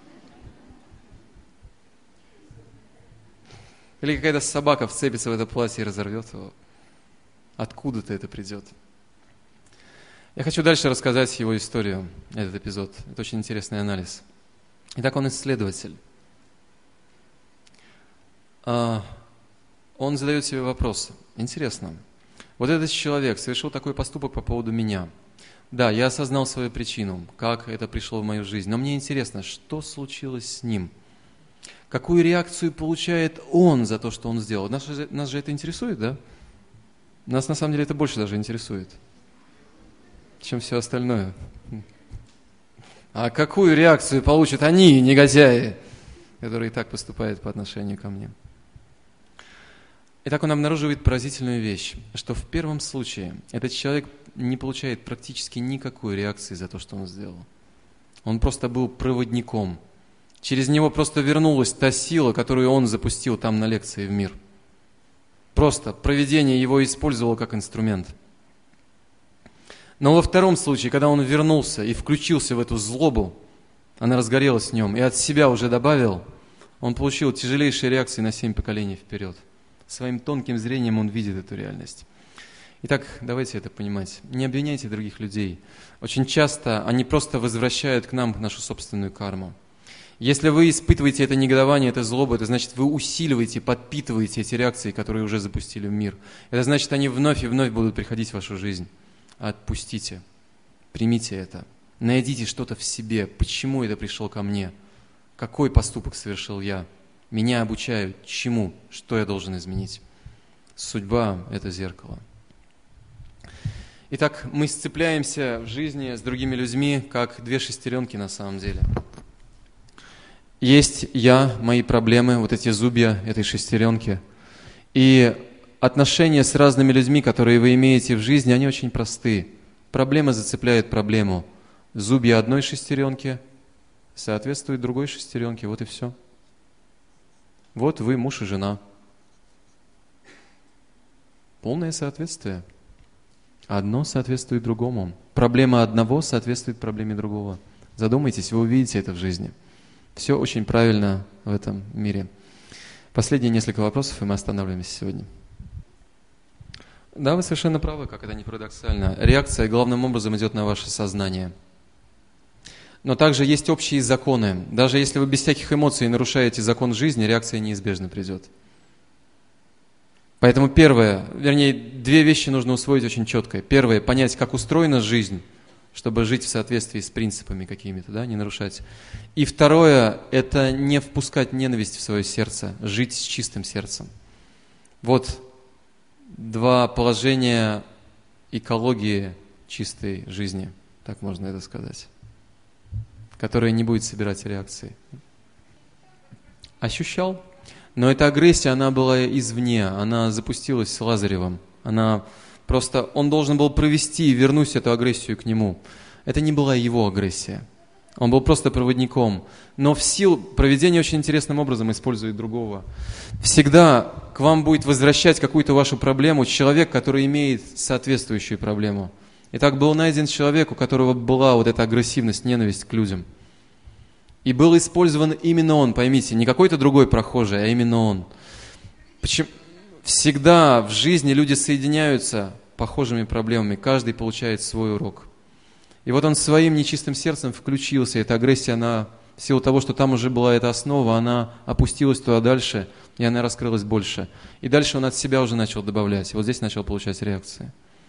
Или какая-то собака вцепится в это платье и разорвет его. Откуда-то это придет. Я хочу дальше рассказать его историю, этот эпизод. Это очень интересный анализ. Итак, он исследователь. Он задает себе вопрос. Интересно, вот этот человек совершил такой поступок по поводу меня. Да, я осознал свою причину, как это пришло в мою жизнь. Но мне интересно, что случилось с ним? Какую реакцию получает он за то, что он сделал? Нас же, нас же это интересует, да? Нас на самом деле это больше даже интересует, чем все остальное. А какую реакцию получат они, негодяи, которые и так поступают по отношению ко мне? Итак, он обнаруживает поразительную вещь, что в первом случае этот человек не получает практически никакой реакции за то, что он сделал. Он просто был проводником. Через него просто вернулась та сила, которую он запустил там на лекции в мир. Просто провидение его использовало как инструмент. Но во втором случае, когда он вернулся и включился в эту злобу, она разгорелась в нем, и от себя уже добавил, он получил тяжелейшие реакции на семь поколений вперед. Своим тонким зрением он видит эту реальность. Итак, давайте это понимать. Не обвиняйте других людей. Очень часто они просто возвращают к нам нашу собственную карму. Если вы испытываете это негодование, это злобу, это значит, вы усиливаете, подпитываете эти реакции, которые уже запустили в мир. Это значит, они вновь и вновь будут приходить в вашу жизнь. Отпустите, примите это. Найдите что-то в себе. Почему это пришло ко мне? Какой поступок совершил я? Меня обучают чему? Что я должен изменить? Судьба – это зеркало. Итак, мы сцепляемся в жизни с другими людьми, как две шестеренки на самом деле. Есть я, мои проблемы, вот эти зубья этой шестеренки. И отношения с разными людьми, которые вы имеете в жизни, они очень просты. Проблема зацепляет проблему. Зубья одной шестеренки соответствуют другой шестеренке, вот и все. Вот вы муж и жена. Полное соответствие. Одно соответствует другому. Проблема одного соответствует проблеме другого. Задумайтесь, вы увидите это в жизни. Все очень правильно в этом мире. Последние несколько вопросов, и мы останавливаемся сегодня. Да, вы совершенно правы, как это не парадоксально. Реакция главным образом идет на ваше сознание. Но также есть общие законы. Даже если вы без всяких эмоций нарушаете закон жизни, реакция неизбежно придет. Поэтому первое, вернее, две вещи нужно усвоить очень четко. Первое, понять, как устроена жизнь, чтобы жить в соответствии с принципами какими-то, да, не нарушать. И второе, это не впускать ненависть в свое сердце, жить с чистым сердцем. Вот два положения экологии чистой жизни, так можно это сказать, которая не будет собирать реакции. Ощущал? Но эта агрессия, она была извне, она запустилась с Лазаревым. Она просто, он должен был провести и вернуть эту агрессию к нему. Это не была его агрессия. Он был просто проводником. Но в силу проведения очень интересным образом использует другого. Всегда к вам будет возвращать какую-то вашу проблему человек, который имеет соответствующую проблему. Итак, был найден человек, у которого была вот эта агрессивность, ненависть к людям. И был использован именно он, поймите, не какой-то другой прохожий, а именно он. Почему? Всегда в жизни люди соединяются похожими проблемами, каждый получает свой урок. И вот он своим нечистым сердцем включился, эта агрессия, она, в силу того, что там уже была эта основа, она опустилась туда дальше, и она раскрылась больше. И дальше он от себя уже начал добавлять, и вот здесь начал получать реакции.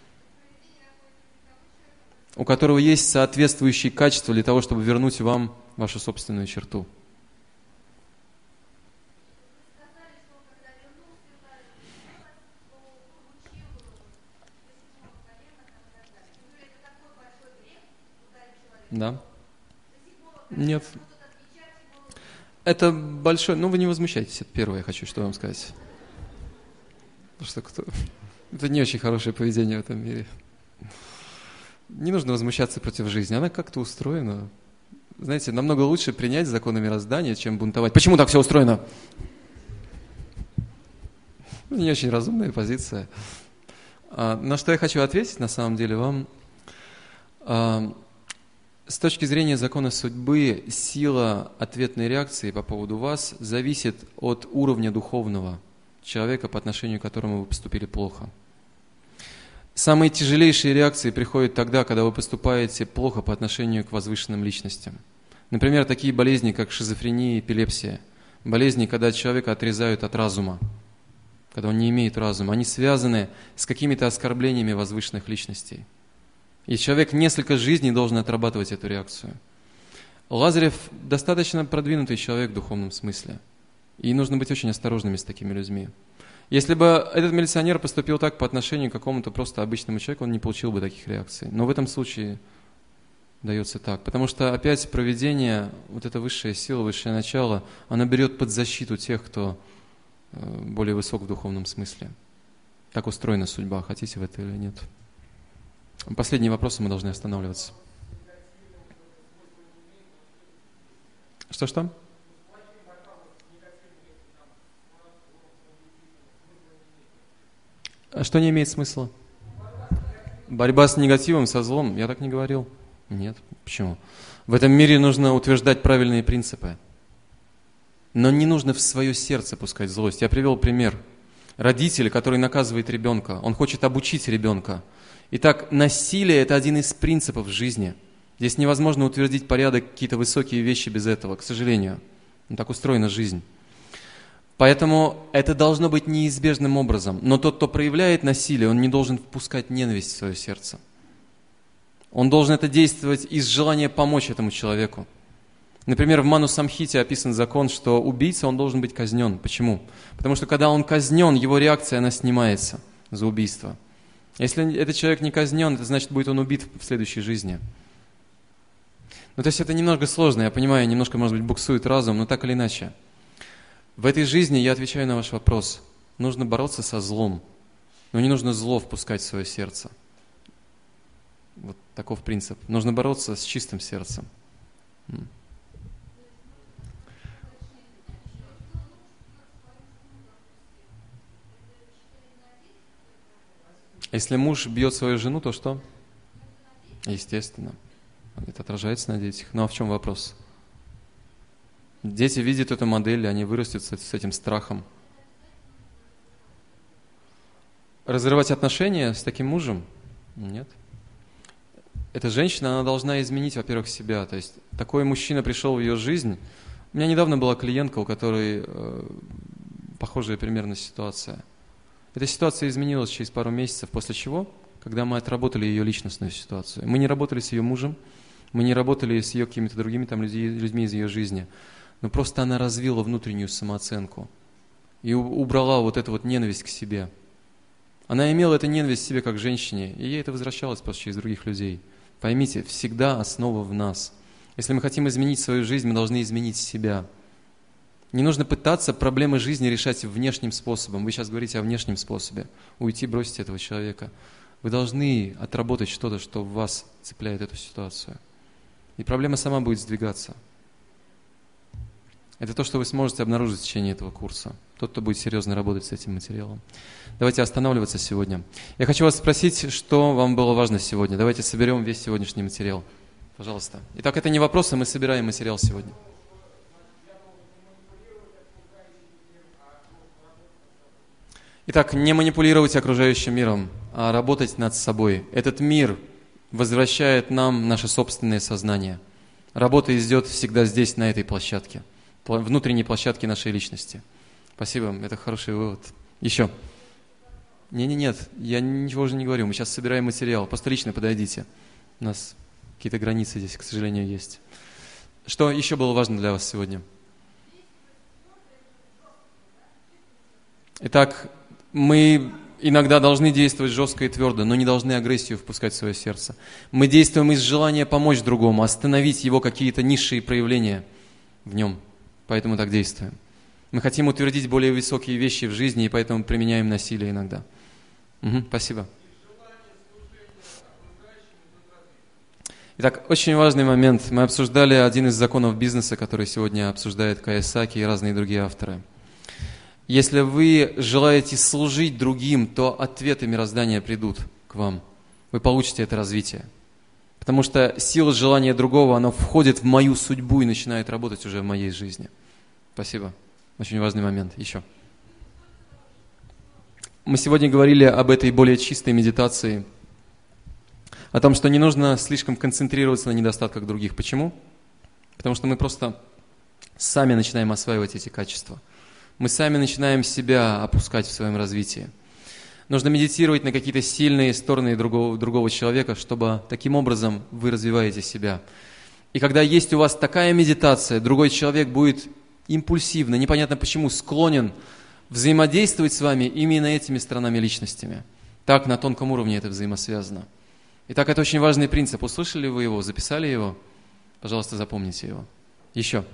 У которого есть соответствующие качества для того, чтобы вернуть вам вашу собственную черту. Да? Нет. Это большой... Ну, вы не возмущайтесь, это первое я хочу, что вам сказать. Потому что кто... Это не очень хорошее поведение в этом мире. Не нужно возмущаться против жизни, она как-то устроена. Знаете, намного лучше принять законы мироздания, чем бунтовать. Почему так все устроено? Не очень разумная позиция. А, на что я хочу ответить, на самом деле, вам. А, с точки зрения закона судьбы, сила ответной реакции по поводу вас зависит от уровня духовного человека, по отношению к которому вы поступили плохо. Самые тяжелейшие реакции приходят тогда, когда вы поступаете плохо по отношению к возвышенным личностям. Например, такие болезни, как шизофрения и эпилепсия. Болезни, когда человека отрезают от разума, когда он не имеет разума. Они связаны с какими-то оскорблениями возвышенных личностей. И человек несколько жизней должен отрабатывать эту реакцию. Лазарев достаточно продвинутый человек в духовном смысле. И нужно быть очень осторожными с такими людьми. Если бы этот милиционер поступил так по отношению к какому-то просто обычному человеку, он не получил бы таких реакций. Но в этом случае дается так. Потому что опять провидение, вот эта высшая сила, высшее начало, она берет под защиту тех, кто более высок в духовном смысле. Так устроена судьба, хотите в это или нет. Последние вопросы, мы должны останавливаться. Что-что? А что не имеет смысла? Борьба с негативом, со злом? Я так не говорил. Нет. Почему? В этом мире нужно утверждать правильные принципы. Но не нужно в свое сердце пускать злость. Я привел пример. Родитель, который наказывает ребенка, он хочет обучить ребенка. Итак, насилие – это один из принципов жизни. Здесь невозможно утвердить порядок, какие-то высокие вещи без этого, к сожалению. Так устроена жизнь. Поэтому это должно быть неизбежным образом. Но тот, кто проявляет насилие, он не должен впускать ненависть в свое сердце. Он должен это действовать из желания помочь этому человеку. Например, в Ману Самхите описан закон, что убийца, он должен быть казнен. Почему? Потому что когда он казнен, его реакция, она снимается за убийство. Если этот человек не казнен, это значит, будет он убит в следующей жизни. Ну, то есть это немного сложно, я понимаю, немножко, может быть, буксует разум, но так или иначе. В этой жизни, я отвечаю на ваш вопрос, нужно бороться со злом, но не нужно зло впускать в свое сердце. Вот таков принцип. Нужно бороться с чистым сердцем. Если муж бьет свою жену, то что? Естественно. Это отражается на детях. Ну а в чем вопрос? Дети видят эту модель, они вырастут с этим страхом. Разрывать отношения с таким мужем? Нет. Эта женщина, она должна изменить, во-первых, себя. То есть такой мужчина пришел в ее жизнь. У меня недавно была клиентка, у которой э, похожая примерно ситуация. Эта ситуация изменилась через пару месяцев, после чего, когда мы отработали ее личностную ситуацию. Мы не работали с ее мужем, мы не работали с ее какими-то другими там, людьми, людьми из ее жизни. Но просто она развила внутреннюю самооценку и убрала вот эту вот ненависть к себе. Она имела эту ненависть к себе как женщине, и ей это возвращалось просто через других людей. Поймите, всегда основа в нас. Если мы хотим изменить свою жизнь, мы должны изменить себя. Не нужно пытаться проблемы жизни решать внешним способом. Вы сейчас говорите о внешнем способе. Уйти, бросить этого человека. Вы должны отработать что-то, что в вас цепляет эту ситуацию. И проблема сама будет сдвигаться. Это то, что вы сможете обнаружить в течение этого курса. Тот, кто будет серьезно работать с этим материалом. Давайте останавливаться сегодня. Я хочу вас спросить, что вам было важно сегодня. Давайте соберем весь сегодняшний материал. Пожалуйста. Итак, это не вопросы, мы собираем материал сегодня. Итак, не манипулировать окружающим миром, а работать над собой. Этот мир возвращает нам наше собственное сознание. Работа идет всегда здесь, на этой площадке, внутренней площадке нашей личности. Спасибо, это хороший вывод. Еще. Не-не-нет, я ничего уже не говорю, мы сейчас собираем материал, просто лично подойдите. У нас какие-то границы здесь, к сожалению, есть. Что еще было важно для вас сегодня? Итак, мы иногда должны действовать жестко и твердо, но не должны агрессию впускать в свое сердце. Мы действуем из желания помочь другому, остановить его какие-то низшие проявления в нем. Поэтому так действуем. Мы хотим утвердить более высокие вещи в жизни, и поэтому применяем насилие иногда. Угу, спасибо. Итак, очень важный момент. Мы обсуждали один из законов бизнеса, который сегодня обсуждает Кайосаки и разные другие авторы. Если вы желаете служить другим, то ответы мироздания придут к вам. Вы получите это развитие. Потому что сила желания другого, она входит в мою судьбу и начинает работать уже в моей жизни. Спасибо. Очень важный момент. Еще. Мы сегодня говорили об этой более чистой медитации, о том, что не нужно слишком концентрироваться на недостатках других. Почему? Потому что мы просто сами начинаем осваивать эти качества. Мы сами начинаем себя опускать в своем развитии. Нужно медитировать на какие-то сильные стороны другого, другого человека, чтобы таким образом вы развиваете себя. И когда есть у вас такая медитация, другой человек будет импульсивно, непонятно почему, склонен взаимодействовать с вами именно этими сторонами личностями. Так на тонком уровне это взаимосвязано. Итак, это очень важный принцип. Услышали вы его, записали его? Пожалуйста, запомните его. Еще.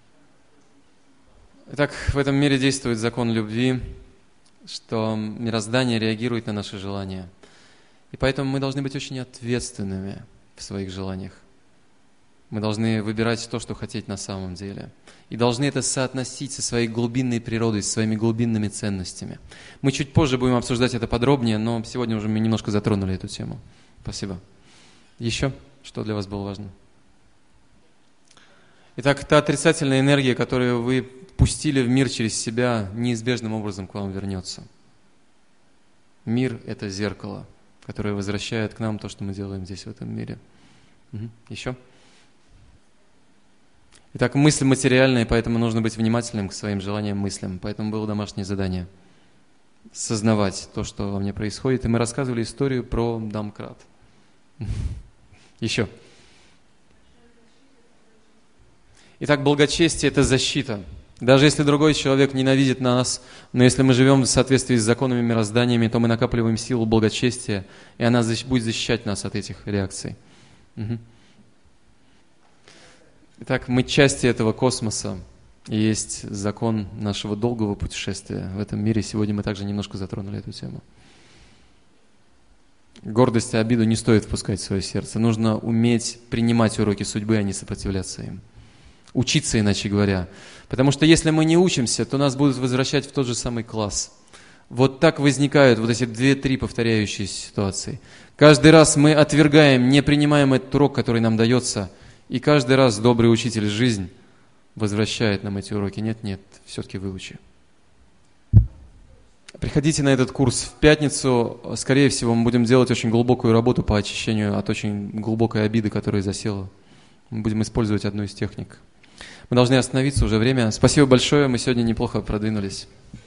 Итак, в этом мире действует закон любви, что мироздание реагирует на наши желания. И поэтому мы должны быть очень ответственными в своих желаниях. Мы должны выбирать то, что хотеть на самом деле. И должны это соотносить со своей глубинной природой, со своими глубинными ценностями. Мы чуть позже будем обсуждать это подробнее, но сегодня уже мы немножко затронули эту тему. Спасибо. Еще? Что для вас было важно? Итак, та отрицательная энергия, которую вы пустили в мир через себя, неизбежным образом к вам вернется. Мир – это зеркало, которое возвращает к нам то, что мы делаем здесь, в этом мире. Угу. Еще? Итак, мысль материальная, поэтому нужно быть внимательным к своим желаниям, мыслям. Поэтому было домашнее задание – сознавать то, что во мне происходит. И мы рассказывали историю про Дамкрат. Еще. Итак, благочестие – это защита. Даже если другой человек ненавидит нас, но если мы живем в соответствии с законами мирозданиями, то мы накапливаем силу благочестия, и она будет защищать нас от этих реакций. Угу. Итак, мы части этого космоса, и есть закон нашего долгого путешествия в этом мире. Сегодня мы также немножко затронули эту тему. Гордость и обиду не стоит впускать в свое сердце. Нужно уметь принимать уроки судьбы, а не сопротивляться им. Учиться, иначе говоря. Потому что если мы не учимся, то нас будут возвращать в тот же самый класс. Вот так возникают вот эти две-три повторяющиеся ситуации. Каждый раз мы отвергаем, не принимаем этот урок, который нам дается, и каждый раз добрый учитель жизнь возвращает нам эти уроки. Нет, нет, все-таки выучи. Приходите на этот курс в пятницу. Скорее всего, мы будем делать очень глубокую работу по очищению от очень глубокой обиды, которая засела. Мы будем использовать одну из техник. Мы должны остановиться, уже время. Спасибо большое, мы сегодня неплохо продвинулись.